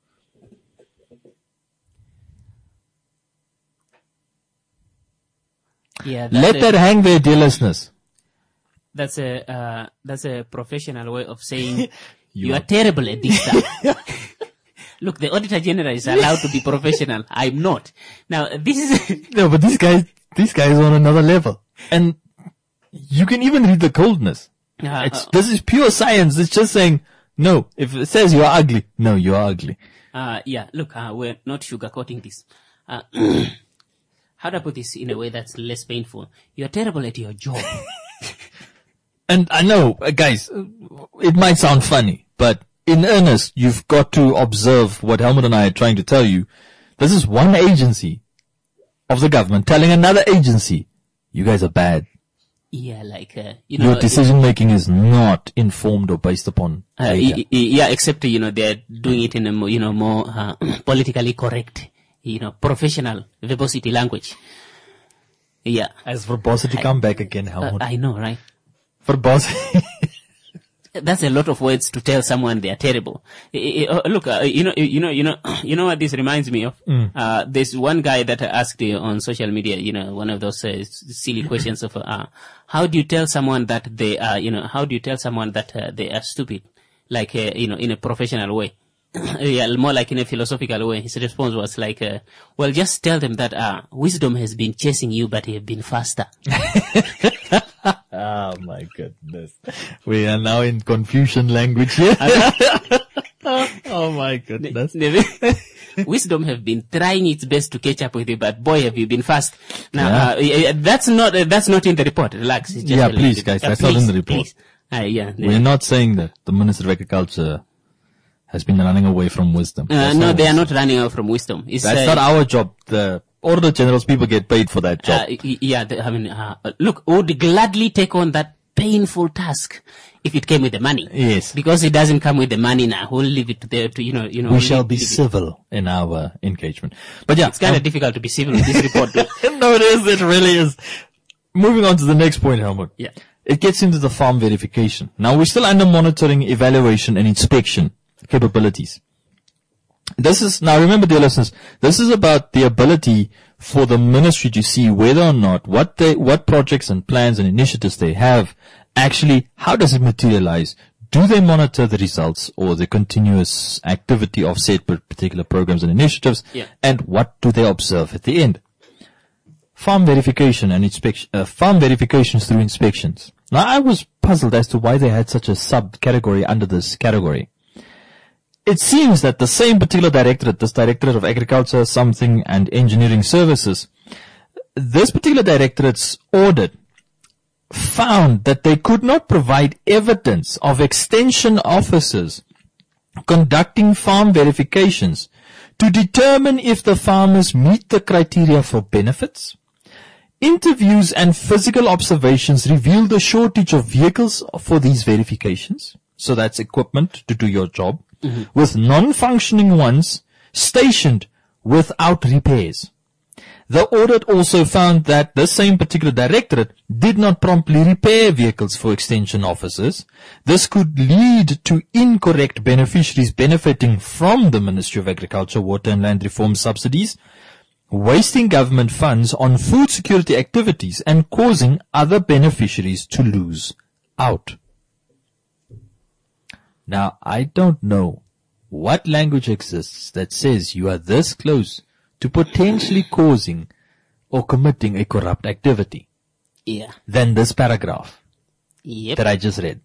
Yeah, let that hang there, dear listeners. That's a professional way of saying you are terrible at this stuff. Look, the Auditor General is allowed to be professional. I'm not. Now, this is... No, but this guy is on another level. And you can even read the coldness. This is pure science. It's just saying, no, if it says you are ugly, no, you are ugly. Yeah, look, we're not sugarcoating this. How do I put this in a way that's less painful? You're terrible at your job. And I know, guys, it might sound funny, but in earnest, you've got to observe what Helmut and I are trying to tell you. This is one agency of the government telling another agency, you guys are bad. Yeah, like, your decision making is not informed or based upon data. Yeah, except, they're doing it in a more politically correct, professional verbosity language. Yeah. Has verbosity come back again, Helmut? I know, right? Verbosity. That's a lot of words to tell someone they are terrible. Look, you know what this reminds me of? There's one guy that asked on social media, one of those silly questions of, how do you tell someone that they are, how do you tell someone that they are stupid? Like, in a professional way. Yeah, more like in a philosophical way. His response was like, well, just tell them that, wisdom has been chasing you, but you've been faster. Oh my goodness. We are now in Confucian language here. Oh my goodness. Wisdom have been trying its best to catch up with you, but boy, have you been fast. Now, that's not in the report. Relax. It's just please guys, that's not in the report. We're not saying that the Minister of Agriculture has been running away from wisdom. No, they are not running away from wisdom. That's not our job. The Auditor General's people get paid for that job. Look, would gladly take on that painful task if it came with the money. Yes. Because it doesn't come with the money now. We'll leave it to We shall be civil in our engagement. But yeah. It's kind of difficult to be civil with this report. No, it is. It really is. Moving on to the next point, Helmut. Yeah. It gets into the farm verification. Now, we're still under monitoring, evaluation, and inspection capabilities. Now remember, dear listeners, this is about the ability for the ministry to see whether or not what projects and plans and initiatives they have actually, how does it materialize? Do they monitor the results or the continuous activity of said particular programs and initiatives? Yeah. And what do they observe at the end? Farm verification and inspection, farm verifications through inspections. Now, I was puzzled as to why they had such a subcategory under this category. It seems that the same particular directorate, this Directorate of Agriculture, something, and Engineering Services, this particular directorate's audit found that they could not provide evidence of extension officers conducting farm verifications to determine if the farmers meet the criteria for benefits. Interviews and physical observations revealed a shortage of vehicles for these verifications. So that's equipment to do your job. Mm-hmm. With non-functioning ones stationed without repairs. The audit also found that the same particular directorate did not promptly repair vehicles for extension officers. This could lead to incorrect beneficiaries benefiting from the Ministry of Agriculture, Water and Land Reform subsidies, wasting government funds on food security activities and causing other beneficiaries to lose out. Now, I don't know what language exists that says you are this close to potentially causing or committing a corrupt activity than this paragraph that I just read.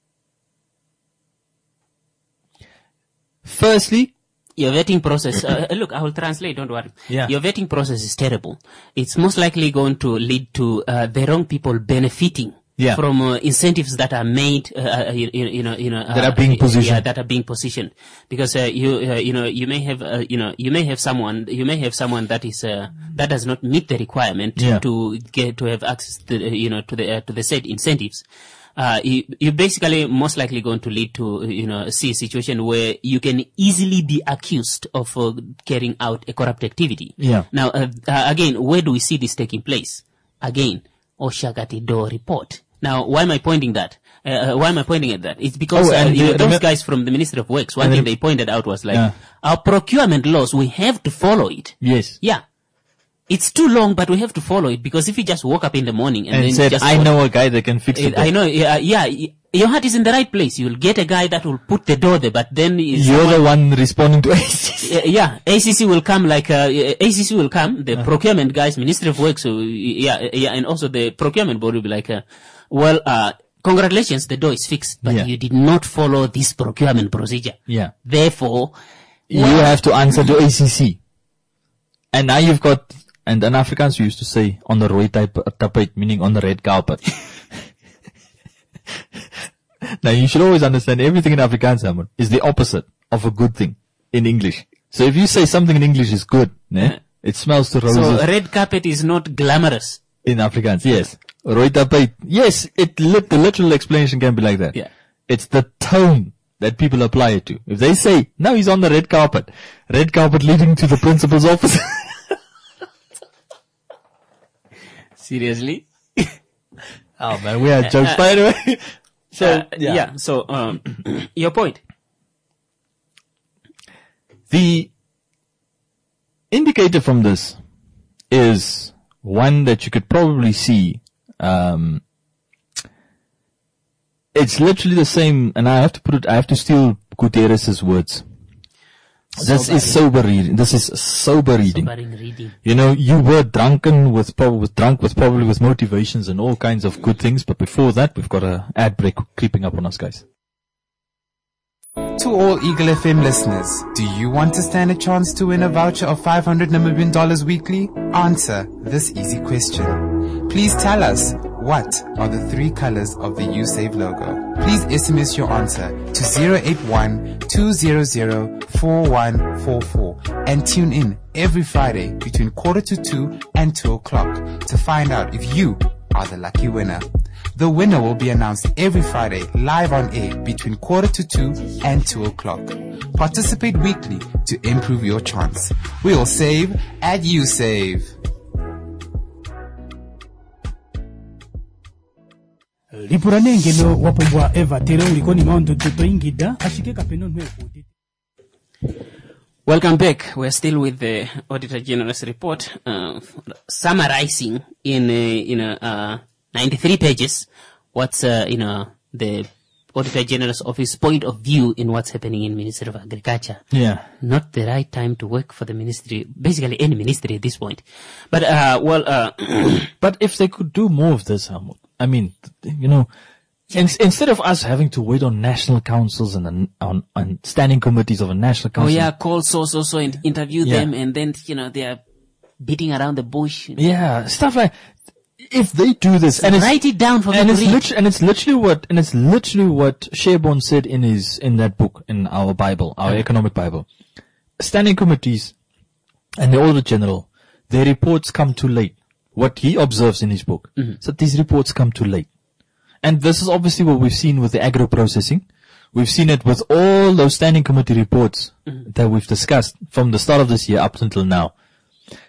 Firstly, your vetting process, look, I will translate, don't worry. Your vetting process is terrible. It's most likely going to lead to the wrong people benefiting from incentives that are made, that are being positioned. That are being positioned. Because you may have someone that is that does not meet the requirement to have access to the said incentives. You're basically most likely going to lead to, see a situation where you can easily be accused of carrying out a corrupt activity. Now, again, where do we see this taking place? Again, Oshagati-Do report. Now, why am I pointing that? Why am I pointing at that? It's because those guys from the Ministry of Works, one thing they pointed out was like, our procurement laws, we have to follow it. Yes. Yeah. It's too long, but we have to follow it, because if you just woke up in the morning and then said, just I know a guy that can fix it. I know, your heart is in the right place. You'll get a guy that will put the door there, but then you're the one responding to ACC. ACC will come ACC will come, the procurement guys, Ministry of Works, and also the procurement board will be like, congratulations, the door is fixed, but you did not follow this procurement procedure. Therefore, you have to answer to ACC. And now you've got, and in Afrikaans we used to say, on the rooi tapijt, meaning on the red carpet. Now you should always understand everything in Afrikaans, Simon, is the opposite of a good thing in English. So if you say something in English is good, it smells to roses. So red carpet is not glamorous. In Afrikaans, yes. Rooi tapijt, yes, the literal explanation can be like that. It's the tone that people apply it to. If they say, no, he's on the red carpet leading to the principal's office. Seriously? Oh man, we had jokes by the way. So, your point. The indicator from this is one that you could probably see. It's literally the same, and I have to steal Gutierrez's words. This is sober reading. Sobering reading. You know, you were drunk with motivations and all kinds of good things, but before that, we've got an ad break creeping up on us, guys. To all Eagle FM listeners, do you want to stand a chance to win a voucher of $500 Namibian weekly? Answer this easy question. Please tell us, what are the 3 colors of the USave logo? Please SMS your answer to 081-200-4144 and tune in every Friday between 1:45 and 2 o'clock to find out if you are the lucky winner. The winner will be announced every Friday live on air between 1:45 and 2 o'clock. Participate weekly to improve your chance. We'll save and you save. Welcome back. We're still with the Auditor General's report, summarizing in 93 pages what's the Auditor General's office point of view in what's happening in Ministry of Agriculture. Not the right time to work for the ministry, basically any ministry at this point. But but if they could do more of this, I mean, you know, instead of us having to wait on national councils and on standing committees of a national council. Call so and interview them, and then they are beating around the bush. Stuff like. If they do this, and write it down for me to read. And it's literally what Sherborne said in that book, in our Bible, our economic Bible. Standing committees and the Auditor General, their reports come too late. What he observes in his book. So these reports come too late. And this is obviously what we've seen with the agro processing. We've seen it with all those standing committee reports that we've discussed from the start of this year up until now.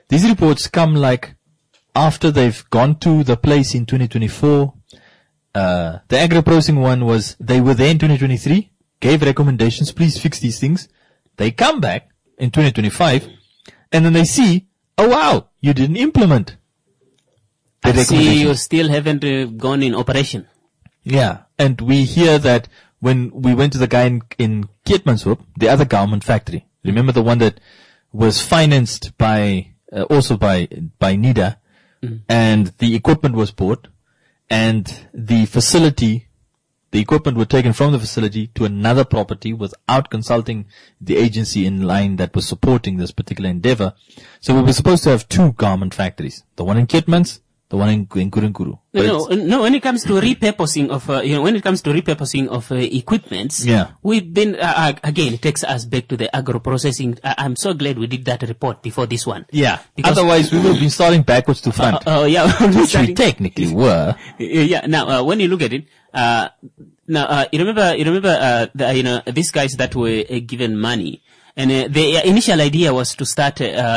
These reports come like after they've gone to the place in 2024. The agro-processing one was, they were there in 2023, gave recommendations, please fix these things. They come back in 2025, and then they see, oh wow, you didn't implement the I see recommendations. you still haven't gone in operation. Yeah, and we hear that when we went to the guy in Keetmanshoop, the other garment factory. Remember the one that was financed by, also by NIDA, and the equipment was bought, and the facility, the equipment were taken from the facility to another property without consulting the agency in line that was supporting this particular endeavor. So we were supposed to have 2 garment factories. The one in Keetmans, the one in Kurunkuru. No, when it comes to repurposing of, when it comes to repurposing of equipments, Yeah. we've been, again, it takes us back to the agro-processing. I'm so glad we did that report before this one. Yeah. Because- Otherwise, we would have been starting backwards to front. Yeah. Which we technically were. Yeah. Now, when you look at it, you remember, these guys that were given money, and the initial idea was to start,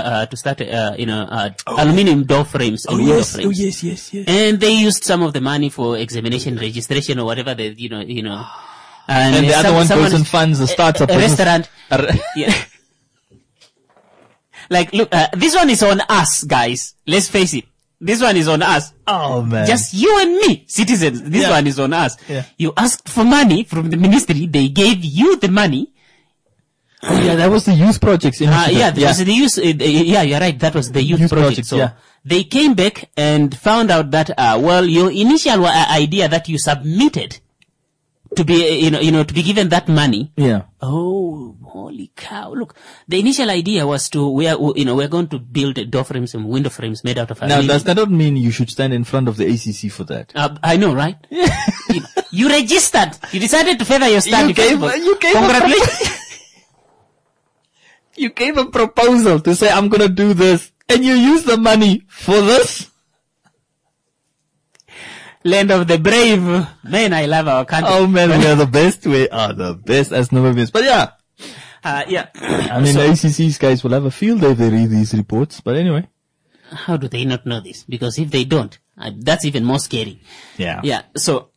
aluminum door frames and window frames. Yes. And they used some of the money for examination, registration, or whatever they, And the other one goes and funds the startup. a restaurant. Yeah. Like, look, this one is on us, guys. Let's face it. This one is on us. Oh man. Just you and me, citizens. This one is on us. Yeah. You asked for money from the ministry. They gave you the money. Oh yeah, that was the youth projects initiative. That was the youth. Yeah, you're right. That was the youth project. So yeah. they came back and found out that, your initial idea that you submitted to be, to be given that money. Yeah. Oh, holy cow. Look, the initial idea was we're going to build door frames and window frames made out of Now, aluminum. does that not mean you should stand in front of the ACC for that? I know, right? You registered. You decided to favor your stand. Congratulations. You gave a proposal to say, I'm gonna do this, and you use the money for this? Land of the brave. Man, I love our country. Oh man, we are the best. We are the best as Namibians. But yeah. Yeah. I mean, ACC's guys will have a field day if they read these reports. But anyway. How do they not know this? Because if they don't, that's even more scary. Yeah. Yeah. So,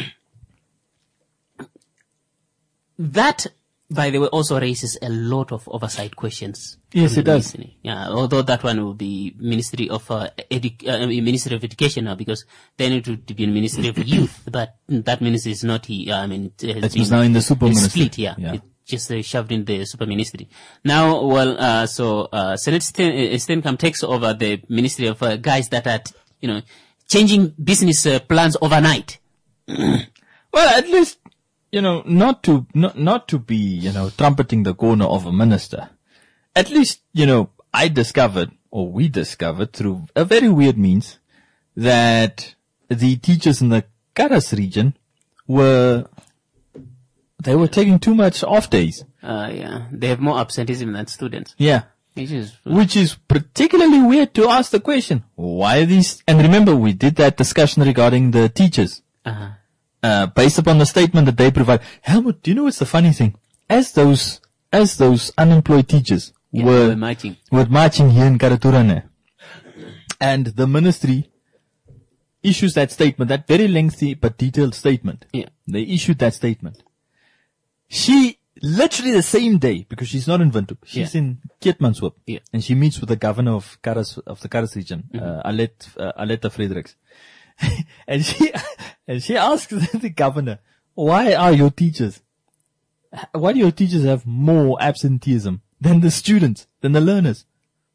that, by the way, also raises a lot of oversight questions. Yes, it does. Yeah, although that one will be Ministry of Ministry of Education now, because they need to be in Ministry of Youth, but that ministry is not here. I mean, It's now in the super it's ministry. split, yeah. It just shoved in the super ministry. Now, well, Senate Steenkamp takes over the Ministry of guys that are, changing business plans overnight. Well, at least, not to be, trumpeting the corner of a minister. At least, we discovered through a very weird means that the teachers in the Karas region were taking too much off days. Yeah. They have more absenteeism than students. Yeah. Which is particularly weird to ask the question, why are these, and remember we did that discussion regarding the teachers. Based upon the statement that they provide. Helmut, do you know what's the funny thing? As those unemployed teachers were marching here in Karaturane, and the ministry issues that statement, that very lengthy but detailed statement. Yeah. They issued that statement. She, literally the same day, because she's not in Windhoek, she's in Keetmanshoop, and she meets with the governor of the Karas region, Aletta Fredericks. and she asks the governor, why do your teachers have more absenteeism than the students, than the learners?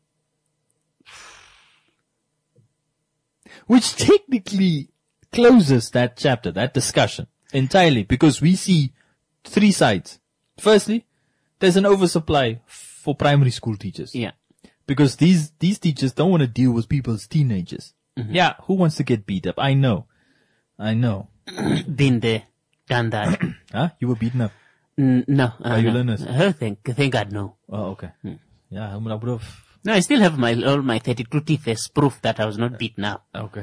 Which technically closes that chapter, that discussion, entirely, because we see 3 sides. Firstly, there's an oversupply for primary school teachers. Yeah. Because these teachers don't want to deal with people's teenagers. Mm-hmm. Yeah, who wants to get beat up? I know. Been there, done that. Huh? You were beaten up? No. Are you learners? Thank God, no. Oh, okay. Yeah, I would have. No, I still have all my 32 teeth as proof that I was not beaten up. Okay.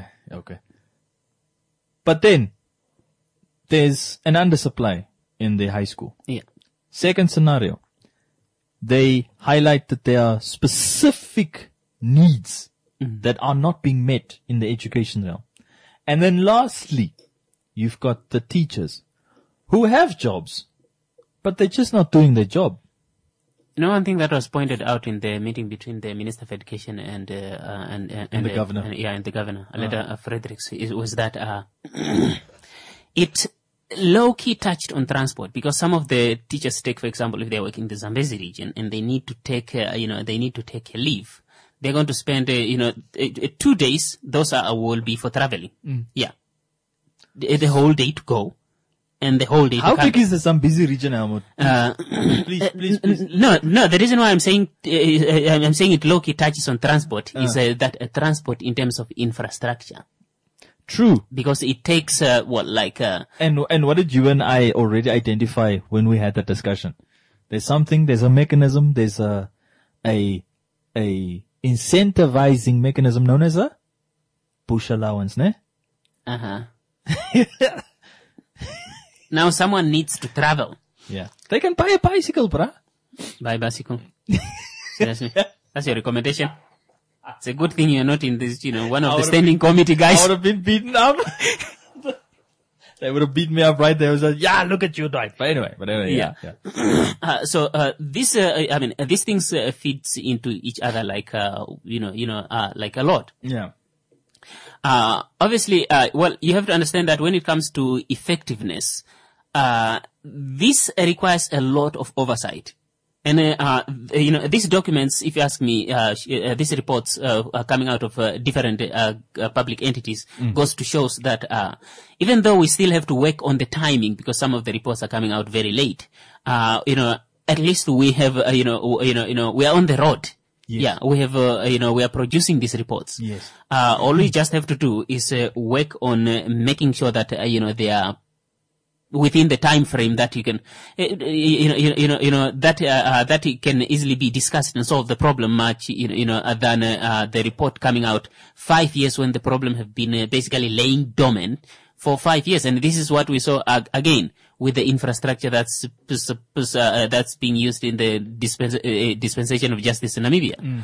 But then, there's an undersupply in the high school. Yeah. Second scenario, they highlight that there are specific needs that are not being met in the education realm. And then lastly, you've got the teachers who have jobs, but they're just not doing their job. One thing that was pointed out in the meeting between the Minister of Education and the governor. And the governor, Aletta Fredericks, was that it low-key touched on transport, because some of the teachers take, for example, if they're working in the Zambezi region and they need to take, they need to take a leave. They're going to spend, 2 days. Those will be for traveling. Yeah. The whole day to go. And the whole day. How big is the Zambezi region, Helmut? Please. No. The reason why I'm saying it low-key touches on transport is that transport in terms of infrastructure. True. Because it takes and what did you and I already identify when we had that discussion? There's a mechanism. There's a incentivizing mechanism known as a push allowance, ne? Now someone needs to travel. Yeah. They can buy a bicycle, bruh. Buy a bicycle. Seriously. That's your recommendation. It's a good thing you're not in this, one of the standing committee guys. I would have been beaten up. They would have beaten me up right there. I was like, yeah, look at you, Dwight. But anyway, yeah. So, these things feeds into each other like a lot. Yeah. Obviously, you have to understand that when it comes to effectiveness, this requires a lot of oversight. And, these documents, if you ask me, these reports, coming out of, different, public entities goes to shows that, even though we still have to work on the timing because some of the reports are coming out very late, at least we have, we are on the road. Yes. Yeah, we have, we are producing these reports. Yes. All we just have to do is, work on making sure that, they are within the time frame that you can, that it can easily be discussed and solve the problem much, than, the report coming out 5 years when the problem have been basically laying dormant for 5 years. And this is what we saw again with the infrastructure that's being used in the dispensation of justice in Namibia.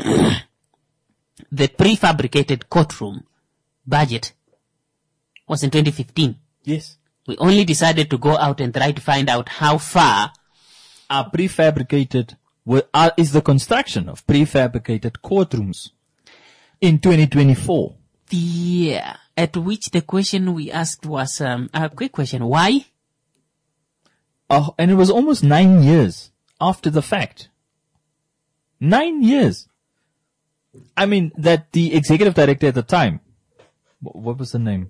The prefabricated courtroom budget was in 2015. Yes. We only decided to go out and try to find out how far are prefabricated, is the construction of prefabricated courtrooms in 2024. Yeah. At which the question we asked was, a quick question. Why? And it was almost 9 years after the fact. 9 years. I mean, that the executive director at the time, what was the name?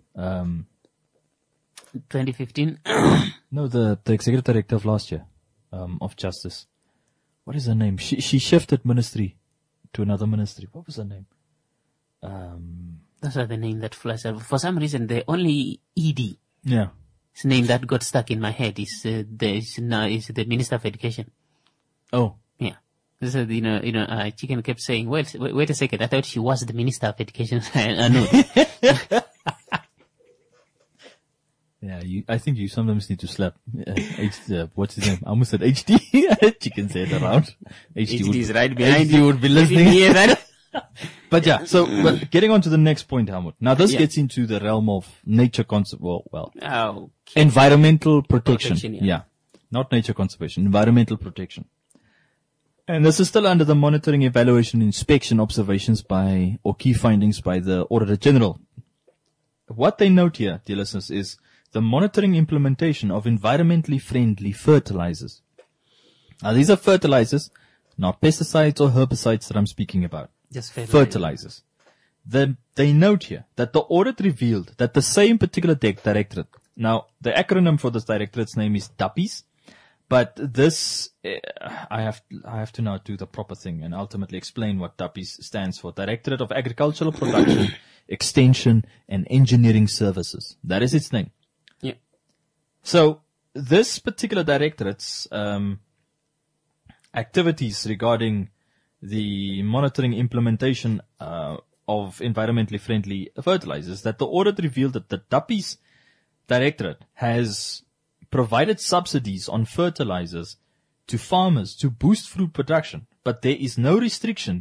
2015? No, the executive director of last year, of justice. What is her name? She shifted ministry to another ministry. What was her name? That's not the name that flashed out. For some reason, the only ED. Yeah. His name that got stuck in my head is the Minister of Education. Oh. Yeah. So, Chicken kept saying, wait a second, I thought she was the Minister of Education. No. Yeah, I think you sometimes need to slap, what's his name? I almost said HD. Chicken said around. HD is right behind you. HD would be listening. But yeah, but getting on to the next point, Helmut. Now this gets into the realm of nature environmental protection. Yeah. Not nature conservation, environmental protection. And this is still under the monitoring, evaluation, inspection, observations or key findings by the Auditor General. What they note here, dear listeners, is the monitoring implementation of environmentally friendly fertilizers. Now these are fertilizers, not pesticides or herbicides that I'm speaking about. Just fertilizers. They note here that the audit revealed that the same particular directorate, now the acronym for this directorate's name is DAPIS, but this, I have to now do the proper thing and ultimately explain what DAPIS stands for. Directorate of Agricultural Production, Extension and Engineering Services. That is its name. Yeah. So this particular directorate's activities regarding the monitoring implementation of environmentally friendly fertilizers, that the audit revealed that the DAPIS directorate has provided subsidies on fertilizers to farmers to boost fruit production, but there is no restriction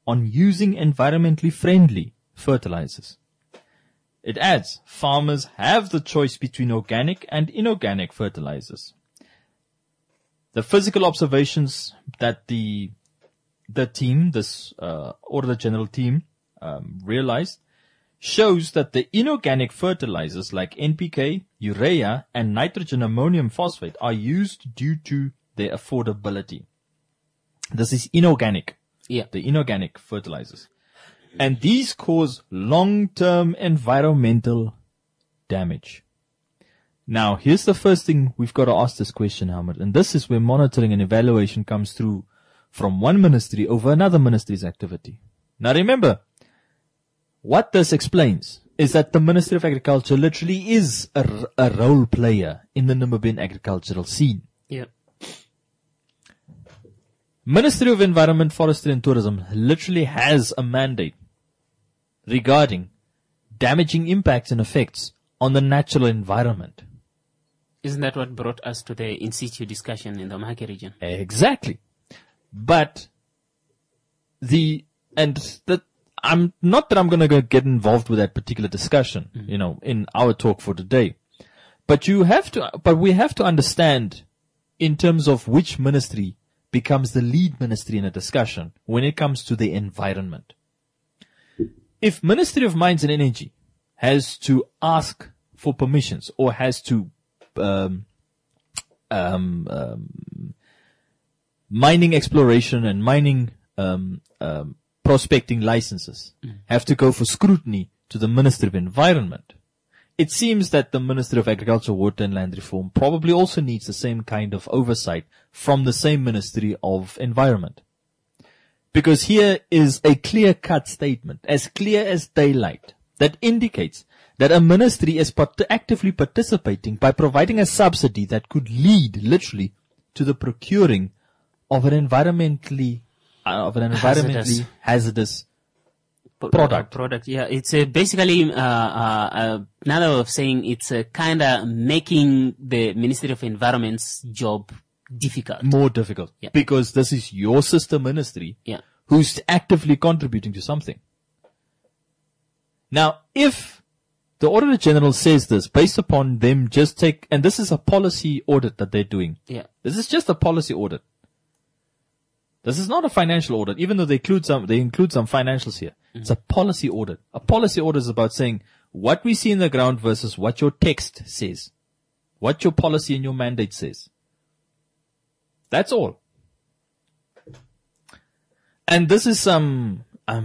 on using environmentally friendly fertilizers. It adds, farmers have the choice between organic and inorganic fertilizers. The physical observations that the team, this Auditor General team, realized shows that the inorganic fertilizers like NPK, urea, and nitrogen ammonium phosphate are used due to their affordability. This is inorganic. Yeah. The inorganic fertilizers. And these cause long-term environmental damage. Now, here's the first thing we've got to ask this question, Hamid, and this is where monitoring and evaluation comes through from one ministry over another ministry's activity. Now remember, what this explains is that the Ministry of Agriculture literally is a role player in the Namibian agricultural scene. Yeah. Ministry of Environment, Forestry and Tourism literally has a mandate regarding damaging impacts and effects on the natural environment. Isn't that what brought us to the in-situ discussion in the Mahake region? Exactly. But I'm not that I'm going to get involved with that particular discussion, in our talk for today. But we have to understand in terms of which ministry becomes the lead ministry in a discussion when it comes to the environment. If Ministry of Mines and Energy has to ask for permissions or has to mining exploration and mining prospecting licenses have to go for scrutiny to the Ministry of Environment, it seems that the Ministry of Agriculture, Water and Land Reform probably also needs the same kind of oversight from the same Ministry of Environment. Because here is a clear-cut statement, as clear as daylight, that indicates that a ministry is actively participating by providing a subsidy that could lead, literally, to the procuring of an environmentally hazardous product. Yeah, it's basically another way of saying it's kind of making the Ministry of Environment's job difficult. More difficult. Yeah. Because this is your sister ministry who's actively contributing to something. Now, if the Auditor General says this based upon them and this is a policy audit that they're doing. Yeah. This is just a policy audit. This is not a financial audit, even though they include some financials here. Mm-hmm. It's a policy audit. A policy audit is about saying what we see in the ground versus what your text says, what your policy and your mandate says. That's all. And this is to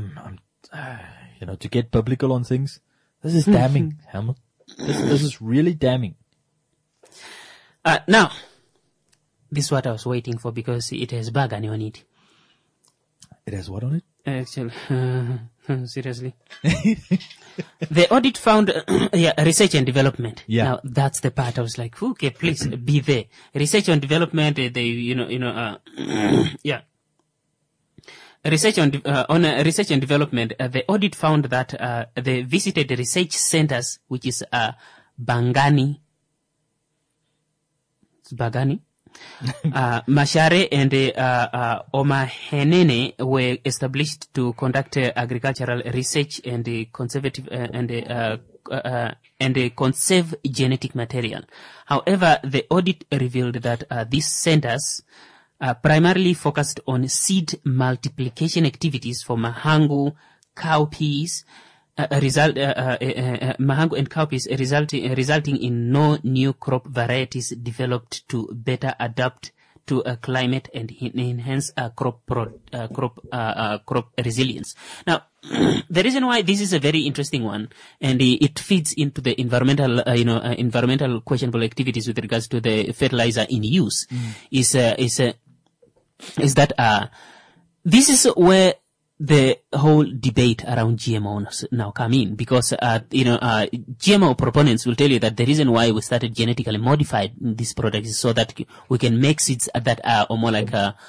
get biblical on things. This is damning, Hamil. This is really damning. Now, this is what I was waiting for because it has Bagani on it. It has what on it? Actually, seriously. The audit found, research and development. Yeah. Now, that's the part I was like, okay, please be there. Research and development, Research on research and development, the audit found that the visited research centers, which is Bangani, Mashare and Omahenene were established to conduct agricultural research and conserve genetic material. However, the audit revealed that these centers primarily focused on seed multiplication activities for mahangu, cowpeas, mahangu and cowpeas, resulting in no new crop varieties developed to better adapt to a climate and enhance crop resilience. Now, the reason why this is a very interesting one, and it feeds into the environmental questionable activities with regards to the fertilizer in use, is that this is where the whole debate around GMOs now come in, because GMO proponents will tell you that the reason why we started genetically modified this product is so that we can make seeds that are more like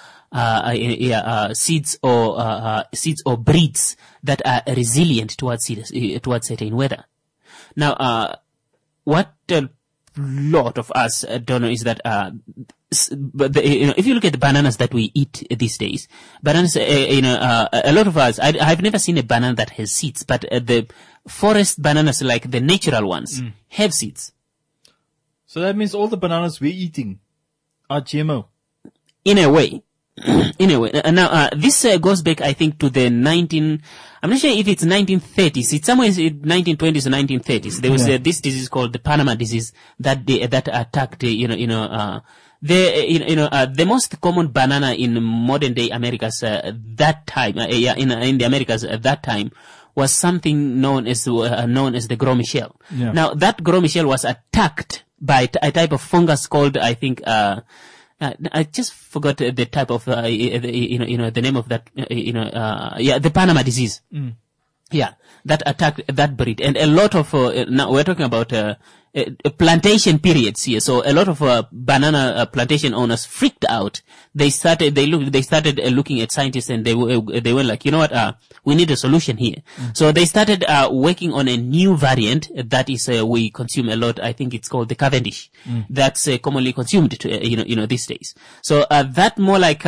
seeds or breeds that are resilient towards certain weather. Now, what lot of us don't know is that, if you look at the bananas that we eat these days, bananas, a lot of us, I've never seen a banana that has seeds, but the forest bananas, like the natural ones, have seeds. So that means all the bananas we're eating are GMO. In a way. Now, this goes back, I think, to the I'm not sure if it's 1930s. It's somewhere in 1920s or 1930s. There was this disease called the Panama disease that attacked, the most common banana in modern day Americas, that time, in the Americas at that time, was something known as the Gros Michel. Yeah. Now, that Gros Michel was attacked by a type of fungus called, I think, I just forgot the type of, the name of that, the Panama disease. Yeah, that attacked that breed. And a lot of, now we're talking about, plantation periods here. So a lot of, banana plantation owners freaked out. They started looking at scientists and they were like, you know what, we need a solution here. So they started, working on a new variant that is, we consume a lot. I think it's called the Cavendish. That's, commonly consumed, these days. So, that more like,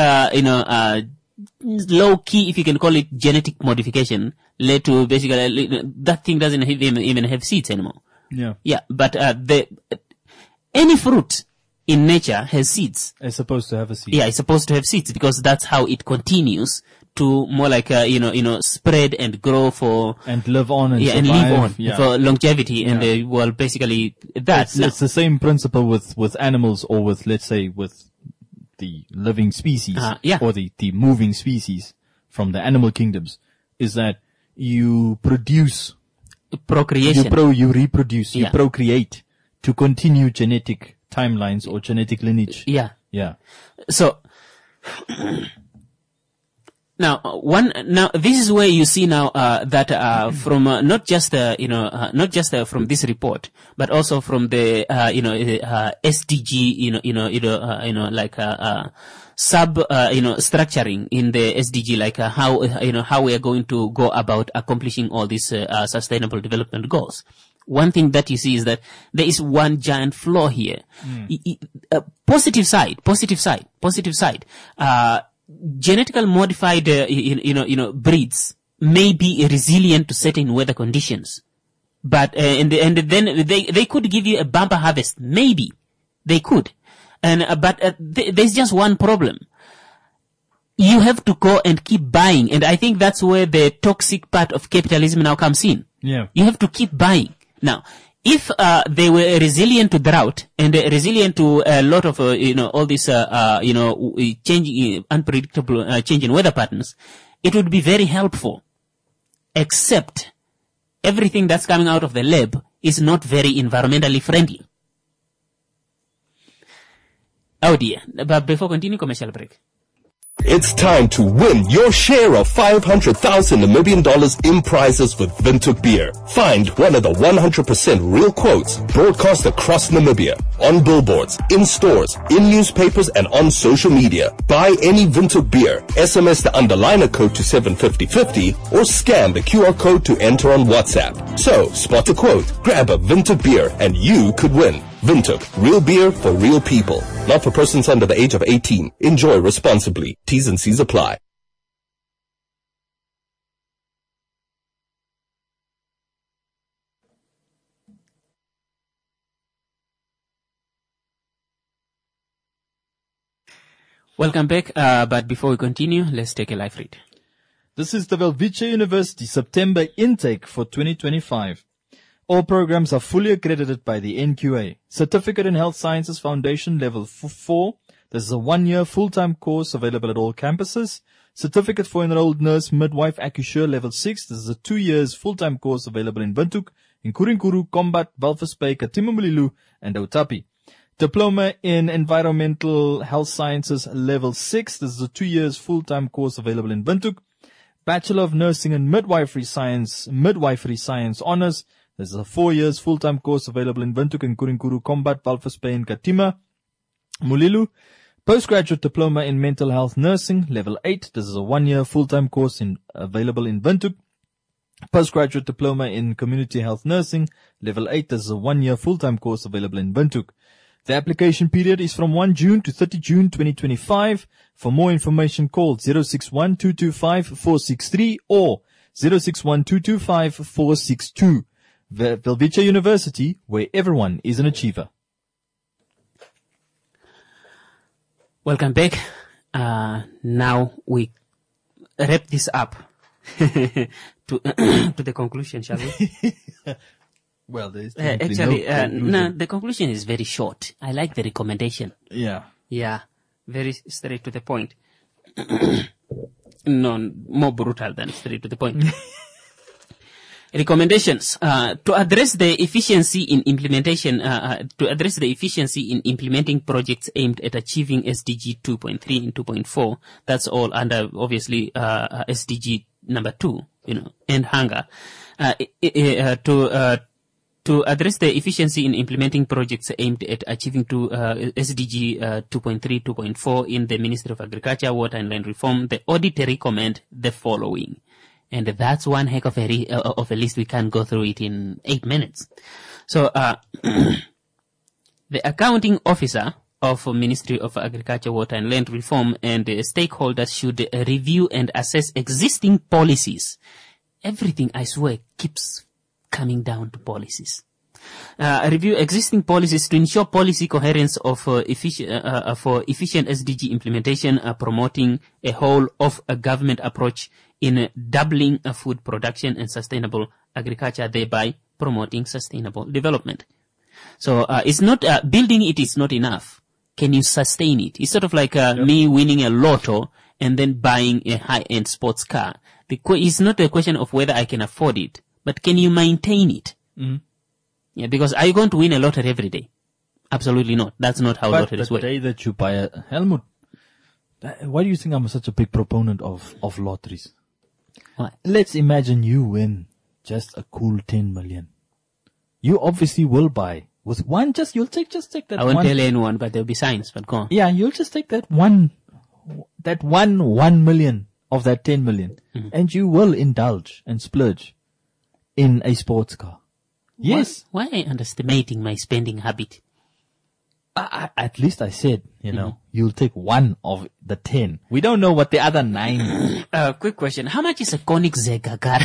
low key, if you can call it genetic modification, led to basically, that thing doesn't even have seeds anymore. Yeah, but any fruit in nature has seeds. It's supposed to have a seed. Yeah, it's supposed to have seeds because that's how it continues to more like spread and grow for and live on and survive. And live on for longevity and well, basically that. It's the same principle with animals or with, let's say, with the living species or the moving species from the animal kingdoms, is that you produce. Procreation. You reproduce, you procreate to continue genetic timelines or genetic lineage. Yeah. So, now this is where you see now, that, from, not just from this report, but also from the, SDG, structuring in the SDG, like, how we are going to go about accomplishing all these, sustainable development goals. One thing that you see is that there is one giant flaw here. Positive side. Genetically modified, breeds may be resilient to certain weather conditions, but then they could give you a bumper harvest. Maybe they could, but there's just one problem. You have to go and keep buying, and I think that's where the toxic part of capitalism now comes in. Yeah, you have to keep buying now. If they were resilient to drought and resilient to a lot of all this changing unpredictable change in weather patterns, it would be very helpful. Except everything that's coming out of the lab is not very environmentally friendly. Oh dear! But before continuing, commercial break. It's time to win your share of 500,000 Namibian dollars in prizes with Windhoek Beer. Find one of the 100% real quotes broadcast across Namibia, on billboards, in stores, in newspapers, and on social media. Buy any Windhoek Beer, SMS the underliner code to 75050, or scan the QR code to enter on WhatsApp. So, spot a quote, grab a Windhoek Beer, and you could win. Windhoek, real beer for real people. Not for persons under the age of 18. Enjoy responsibly. T's and C's apply. Welcome back, but before we continue, let's take a live read. This is the Welwitschia University September intake for 2025. All programs are fully accredited by the NQA. Certificate in Health Sciences Foundation Level 4. This is a 1-year full-time course available at all campuses. Certificate for Enrolled Nurse Midwife Accoucheur Level 6. This is a 2 years full-time course available in Windhoek, in Nkuru, Kombat, Walvis Bay, Katima Mulilo, and Outapi. Diploma in Environmental Health Sciences Level 6. This is a 2 years full-time course available in Windhoek. Bachelor of Nursing and Midwifery Science Honors. This is a 4 years full-time course available in Windhoek and Nkuru, Kombat, Walvis Bay, and Katima Mulilo. Postgraduate Diploma in Mental Health Nursing, Level 8. This is a 1-year full-time course available in Windhoek. Postgraduate diploma in community health nursing, level 8. This is a 1-year full-time course available in Windhoek. The application period is from 1 June to 30 June 2025. For more information, call 061-225-463 or 061-225-462. Velvicha University, where everyone is an achiever. Welcome back. Now we wrap this up to the conclusion, shall we? Well, there is actually, no, the conclusion is very short. I like the recommendation. Yeah. Yeah. Very straight to the point. No, more brutal than straight to the point. Recommendations to address the efficiency in implementation. To address the efficiency in implementing projects aimed at achieving SDG 2.3 and 2.4. That's all under obviously SDG number 2. End hunger. To address the efficiency in implementing projects aimed at achieving SDG 2.3, 2.4 in the Ministry of Agriculture, Water and Land Reform, the audit recommend the following. And that's one heck of a list. We can't go through it in 8 minutes. So, the accounting officer of Ministry of Agriculture, Water and Land Reform and stakeholders should review and assess existing policies. Everything, I swear, keeps coming down to policies. Review existing policies to ensure policy coherence for efficient SDG implementation, promoting a whole of a government approach in doubling food production and sustainable agriculture, thereby promoting sustainable development. So it's not building it is not enough. Can you sustain it? It's sort of like me winning a lotto and then buying a high-end sports car. It's not a question of whether I can afford it, but can you maintain it? Mm. Yeah, because are you going to win a lottery every day? Absolutely not. That's not how lotteries work. But the day that you buy a Helmut, why do you think I'm such a big proponent of lotteries? What? Let's imagine you win just a cool 10 million. You obviously will buy with one. You'll take that. I won't tell anyone, but there'll be signs. But go on. Yeah, you'll just take that 1 million of that 10 million, and you will indulge and splurge in a sports car. Yes. Why are you underestimating my spending habit? At least I said, you'll take 1 of the 10. We don't know what the other 9. Quick question. How much is a Koenigsegg car?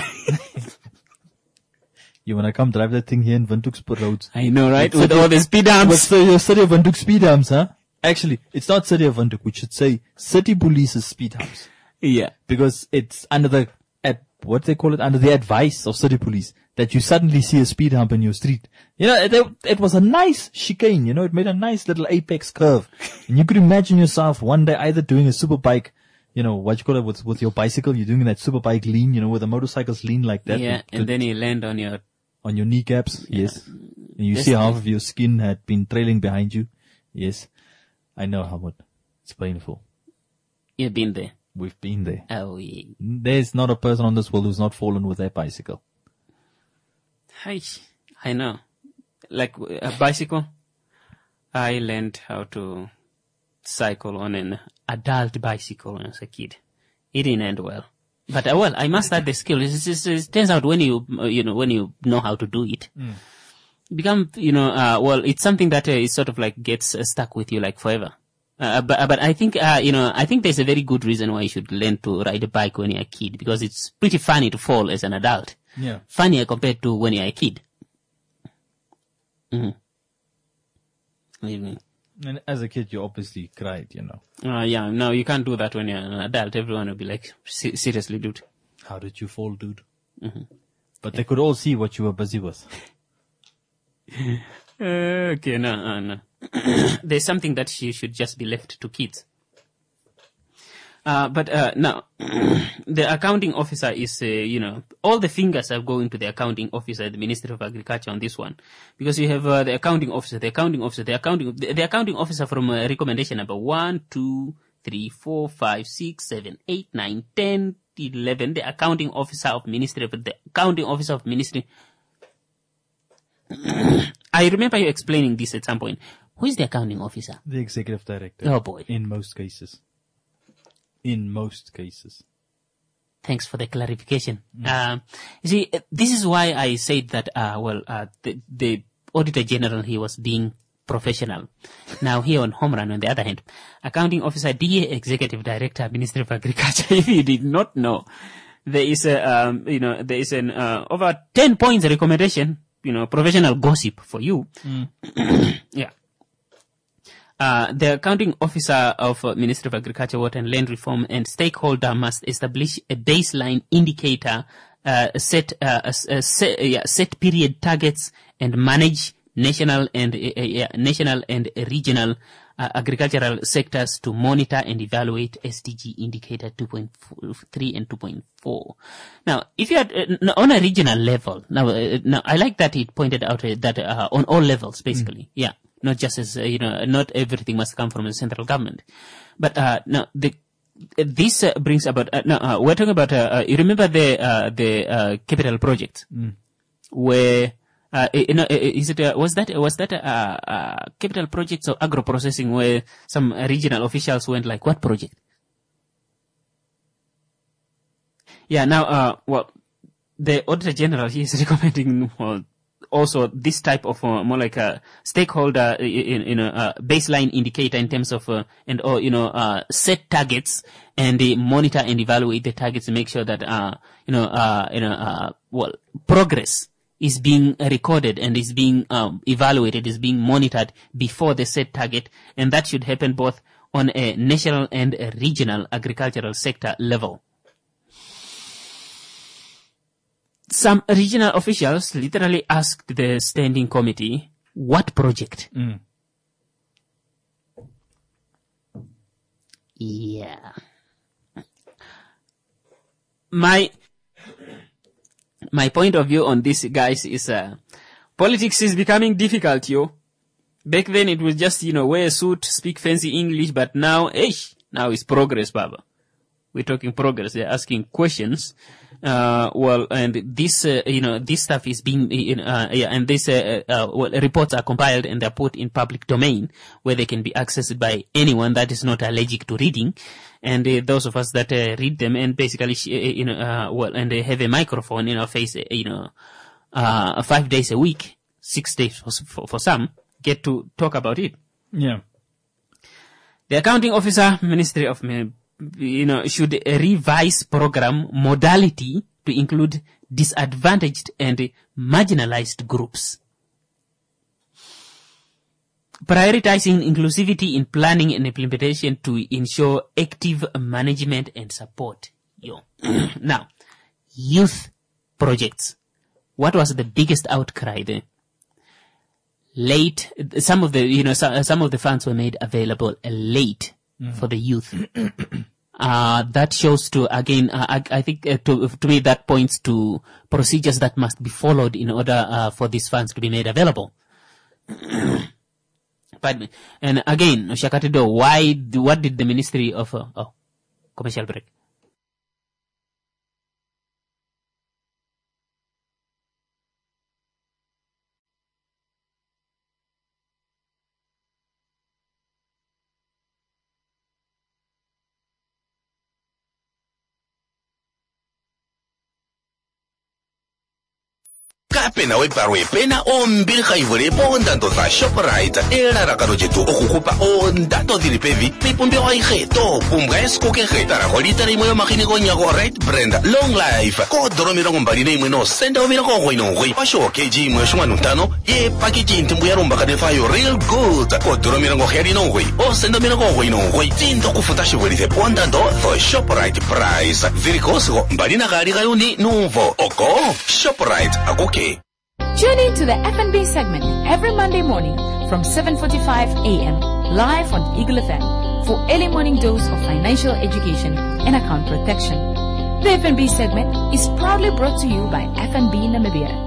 You want to come drive that thing here in Windhoek roads? I know, right? With all the speed humps. With the City of Windhoek speed humps, huh? Actually, it's not City of Windhoek. We should say City Police's speed humps. Yeah. Because it's under what they call it, under the advice of City Police, that you suddenly see a speed hump in your street. It was a nice chicane, it made a nice little apex curve. And you could imagine yourself one day either doing a super bike, what you call it with your bicycle, you're doing that super bike lean, where the motorcycles lean like that. Yeah, and then you land on your kneecaps, yes. And you see half of your skin had been trailing behind you. Yes. I know, Helmut. It's painful. You've been there. We've been there. Oh, yeah. There's not a person on this world who's not fallen with their bicycle. I know. Like a bicycle, I learned how to cycle on an adult bicycle when I was a kid. It didn't end well. But I mastered the skill. It turns out when you know how to do it, become, it's something that is sort of like gets stuck with you like forever. But I think, I think there's a very good reason why you should learn to ride a bike when you're a kid, because it's pretty funny to fall as an adult. Yeah. Funnier compared to when you're a kid. And as a kid, you obviously cried, Yeah, no, you can't do that when you're an adult. Everyone will be like, seriously, dude. How did you fall, dude? But they could all see what you were busy with. Okay, no. There's something that should just be left to kids. But now, the accounting officer is, all the fingers are going to the accounting officer at the Ministry of Agriculture on this one. Because you have the accounting officer from recommendation number 1, 2, 3, 4, 5, 6, 7, 8, 9, 10, 11. The accounting officer of Ministry. I remember you explaining this at some point. Who is the accounting officer? The executive director. Oh boy. In most cases. Thanks for the clarification. You see, this is why I said that, the Auditor General, he was being professional. Now here on Home Run, on the other hand, Accounting Officer, DA Executive Director, Ministry of Agriculture, if you did not know, there is an over 10 points recommendation, professional gossip for you. Yeah. The accounting officer of Ministry of Agriculture, Water and Land Reform and stakeholder must establish a baseline indicator, set period targets and manage national and regional agricultural sectors to monitor and evaluate SDG indicator 2.3 and 2.4. Now, if you are on a regional level, now I like that it pointed out that on all levels, basically, yeah, not just as not everything must come from the central government, but now this brings about we're talking about you remember the capital project where. Was that capital projects or agro processing where some regional officials went like, what project? Yeah, now, the Auditor General, he is recommending, also this type of, more like a stakeholder, baseline indicator in terms of, set targets and monitor and evaluate the targets to make sure that, progress is being recorded and is being evaluated, is being monitored before the set target, and that should happen both on a national and a regional agricultural sector level. Some regional officials literally asked the standing committee, what project? Yeah. My point of view on this, guys, is politics is becoming difficult, yo. Back then it was just, wear a suit, speak fancy English, but now it's progress, Baba. We're talking progress. They're asking questions. And this, this stuff is being, and this, reports are compiled and they're put in public domain where they can be accessed by anyone that is not allergic to reading. And those of us that read them and basically, and they have a microphone in our face, 5 days a week, 6 days for some, get to talk about it. Yeah. The accounting officer, Ministry of, should revise program modality to include disadvantaged and marginalized groups. Prioritizing inclusivity in planning and implementation to ensure active management and support. Now, youth projects. What was the biggest outcry there? Late, some of the funds were made available late for the youth. That shows to, again, I think to me that points to procedures that must be followed in order for these funds to be made available. Pardon me. And again, Shakatido, what did the Ministry of, commercial break. kapena weparwe pena ombiliga ivulepo ondando za Shoprite elalakano lyetu okukupa ondando dhili pevi miipumbiwa ihe topumbwa esiku kehe tala litala imwe yomahini gonyago Red Brand Long Life koodollar 21 n'osenda 99 oshowo keji imwe yoshimwanu ntano yepakiji ntimbu yalumbakanefayo Real Good koodollar 79 osenda 99 tindo kufuta shivulithe pondando the Shoprite price virikosigo mbalina gali gayuni nuvo oko Shoprite akuke. Tune in to the F&B segment every Monday morning from 7:45 a.m. live on Eagle FM for early morning dose of financial education and account protection. The F&B segment is proudly brought to you by F&B Namibia.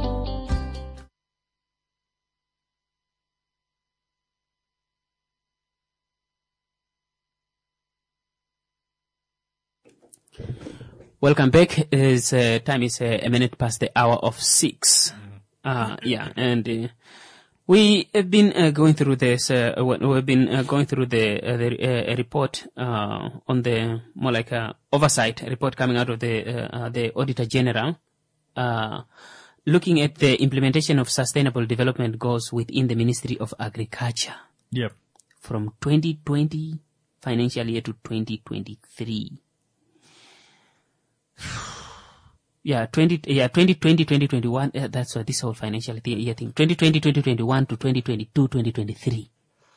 Welcome back. Time is a minute past the hour of 6. Yeah, and We have been going through this. We've been going through the report on the more like oversight report coming out of the Auditor General, looking at the implementation of sustainable development goals within the Ministry of Agriculture. Yep. From 2020 financial year to 2023. 2020, 2021, that's what this whole financial year thing. 2020, 2021 to 2022, 2023.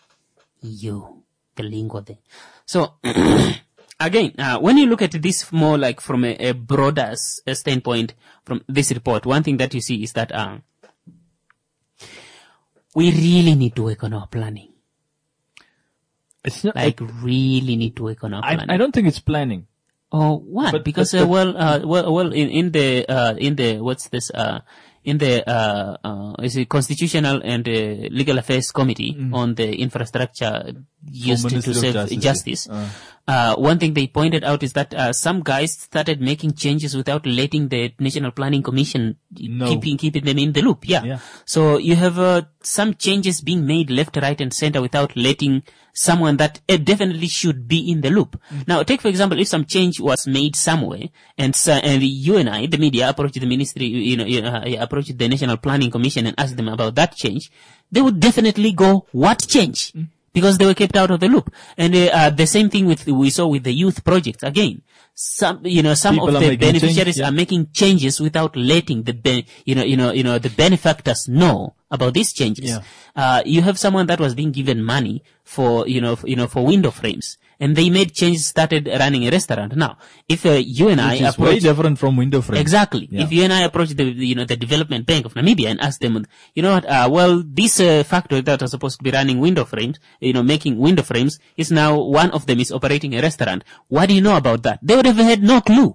The lingo there. So, again, when you look at this more like from a broader standpoint from this report, one thing that you see is that, we really need to work on our planning. It's not really need to work on our planning. I don't think it's planning. Oh, what? But, because in the Constitutional and Legal Affairs Committee on the infrastructure used to serve justice. One thing they pointed out is that some guys started making changes without letting the National Planning Commission keeping them in the loop. Yeah. So you have some changes being made left, right, and center without letting someone that definitely should be in the loop. Now, take for example, if some change was made somewhere, and you and I, the media, approached the ministry, approached the National Planning Commission and asked them about that change, they would definitely go, "What change?" Because they were kept out of the loop. And the same thing we saw with the youth projects. Again, some of the beneficiaries are making changes without letting the benefactors know about these changes. You have someone that was being given money for window frames, and they made changes, started running a restaurant. Now, if you and I approach, way different from window frames. Exactly. Yeah. If you and I approach the Development Bank of Namibia and ask them, this factory that was supposed to be running window frames, making window frames, is now one of them is operating a restaurant. What do you know about that? They would have had no clue.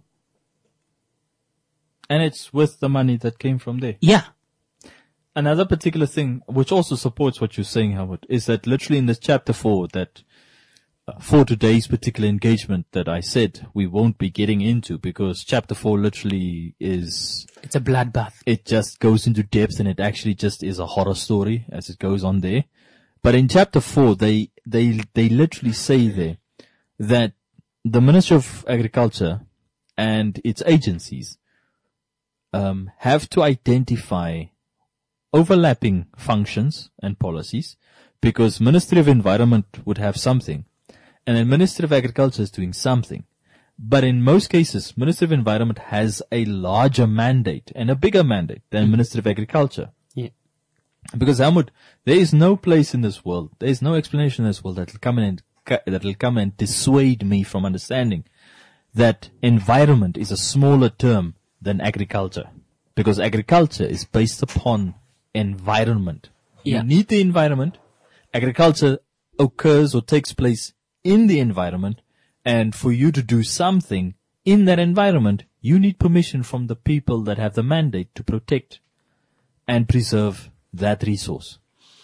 And it's with the money that came from there. Yeah. Another particular thing, which also supports what you're saying, Howard, is that literally in this chapter 4, that for today's particular engagement that I said we won't be getting into, because chapter 4 literally is... It's a bloodbath. It just goes into depth, and it actually just is a horror story as it goes on there. But in chapter 4, they literally say there that the Ministry of Agriculture and its agencies have to identify overlapping functions and policies, because Ministry of Environment would have something, and then Ministry of Agriculture is doing something. But in most cases, Ministry of Environment has a larger mandate and a bigger mandate than Ministry of Agriculture. Yeah. Because Helmut, there is no place in this world, there is no explanation in this world that will come and dissuade me from understanding that environment is a smaller term than agriculture. Because agriculture is based upon environment. Yeah. You need the environment. Agriculture occurs or takes place in the environment, and for you to do something in that environment, you need permission from the people that have the mandate to protect and preserve that resource.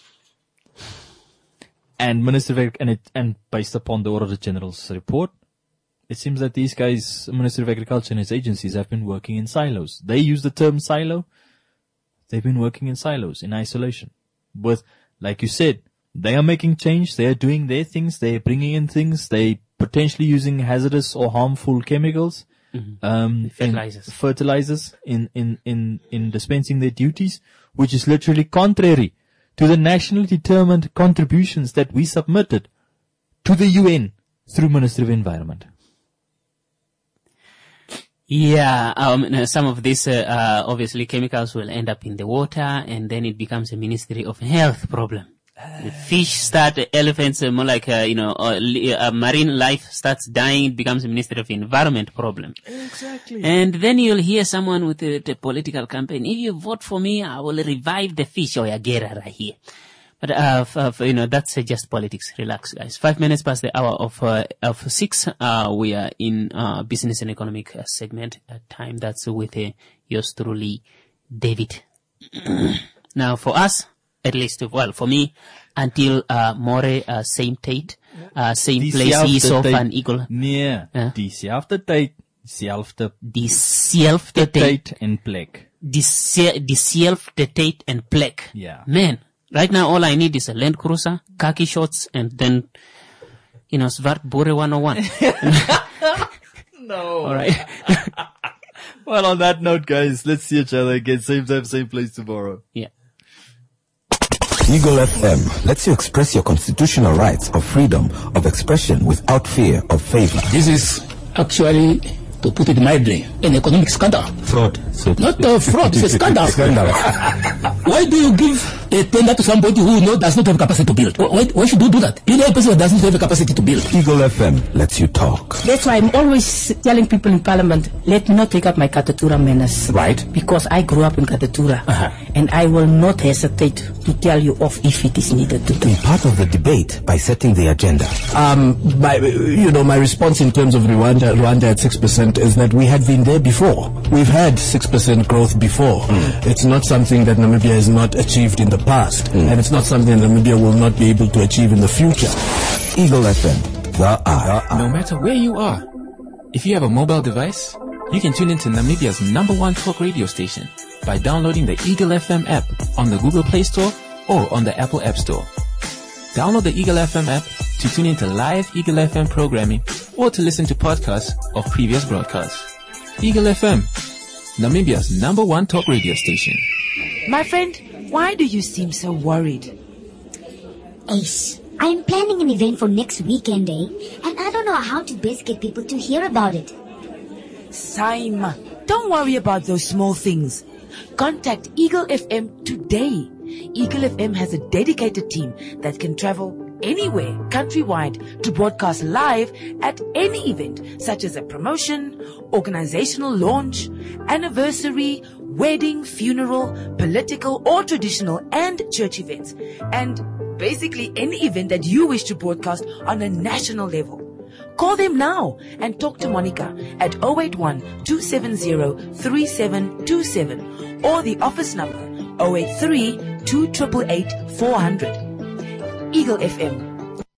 And and based upon the Auditor General's report, it seems that these guys, Ministry of Agriculture and its agencies, have been working in silos. They use the term silo. They've been working in silos, in isolation. With, like you said, they are making change. They are doing their things. They are bringing in things. They potentially using hazardous or harmful chemicals, fertilizers in dispensing their duties, which is literally contrary to the nationally determined contributions that we submitted to the UN through Ministry of Environment. Yeah, some of these, obviously chemicals will end up in the water, and then it becomes a Ministry of Health problem. The fish start, elephants, more like, marine life starts dying, it becomes a Ministry of Environment problem. Exactly. And then you'll hear someone with a political campaign, if you vote for me, I will revive the fish. Oh, yeah, get it right here. But, that's just politics. Relax, guys. 5 minutes past the hour of 6. We are in, business and economic segment, time that's with, yours truly, David. Now, for us, at least, well, for me, until, more, same date, same place, Yusuf and Eagle. Nee, diezelfde tyd, diezelfde tyd en plek. Diezelfde tyd en plek. Yeah. Man. Right now, all I need is a Land Cruiser, khaki shorts, and then, Svart Bore 101. No. All right. Well, on that note, guys, let's see each other again. Same time, same place tomorrow. Yeah. Eagle FM lets you express your constitutional rights of freedom of expression without fear of favor. This is actually, to put it mildly, an economic scandal. Fraud. Not fraud, it's a scandal. Why do you give a tender to somebody who does not have capacity to build? Why should you do that? You know a person who doesn't have the capacity to build. Eagle FM lets you talk. That's why I'm always telling people in Parliament, let me not take up my Katatura manners. Right. Because I grew up in Katatura. And I will not hesitate to tell you off if it is needed to do. Be part of the debate by setting the agenda. My response in terms of Rwanda at 6% is that we had been there before. We've had 6% growth before. It's not something that Namibia has not achieved in the past. And it's not something that Namibia will not be able to achieve in the future. Eagle FM, No matter where you are, if you have a mobile device, you can tune into Namibia's #1 talk radio station by downloading the Eagle FM app on the Google Play Store or on the Apple App Store. Download the Eagle FM app to tune into live Eagle FM programming or to listen to podcasts of previous broadcasts. Eagle FM, Namibia's #1 talk radio station. My friend, why do you seem so worried? Ace, I'm planning an event for next weekend, and I don't know how to best get people to hear about it. Saima, don't worry about those small things. Contact Eagle FM today. Eagle FM has a dedicated team that can travel anywhere countrywide to broadcast live at any event, such as a promotion, organizational launch, anniversary, wedding, funeral, political or traditional and church events, and basically any event that you wish to broadcast on a national level. Call them now and talk to Monica at 081-270-3727 or the office number 083-288-400. Eagle FM,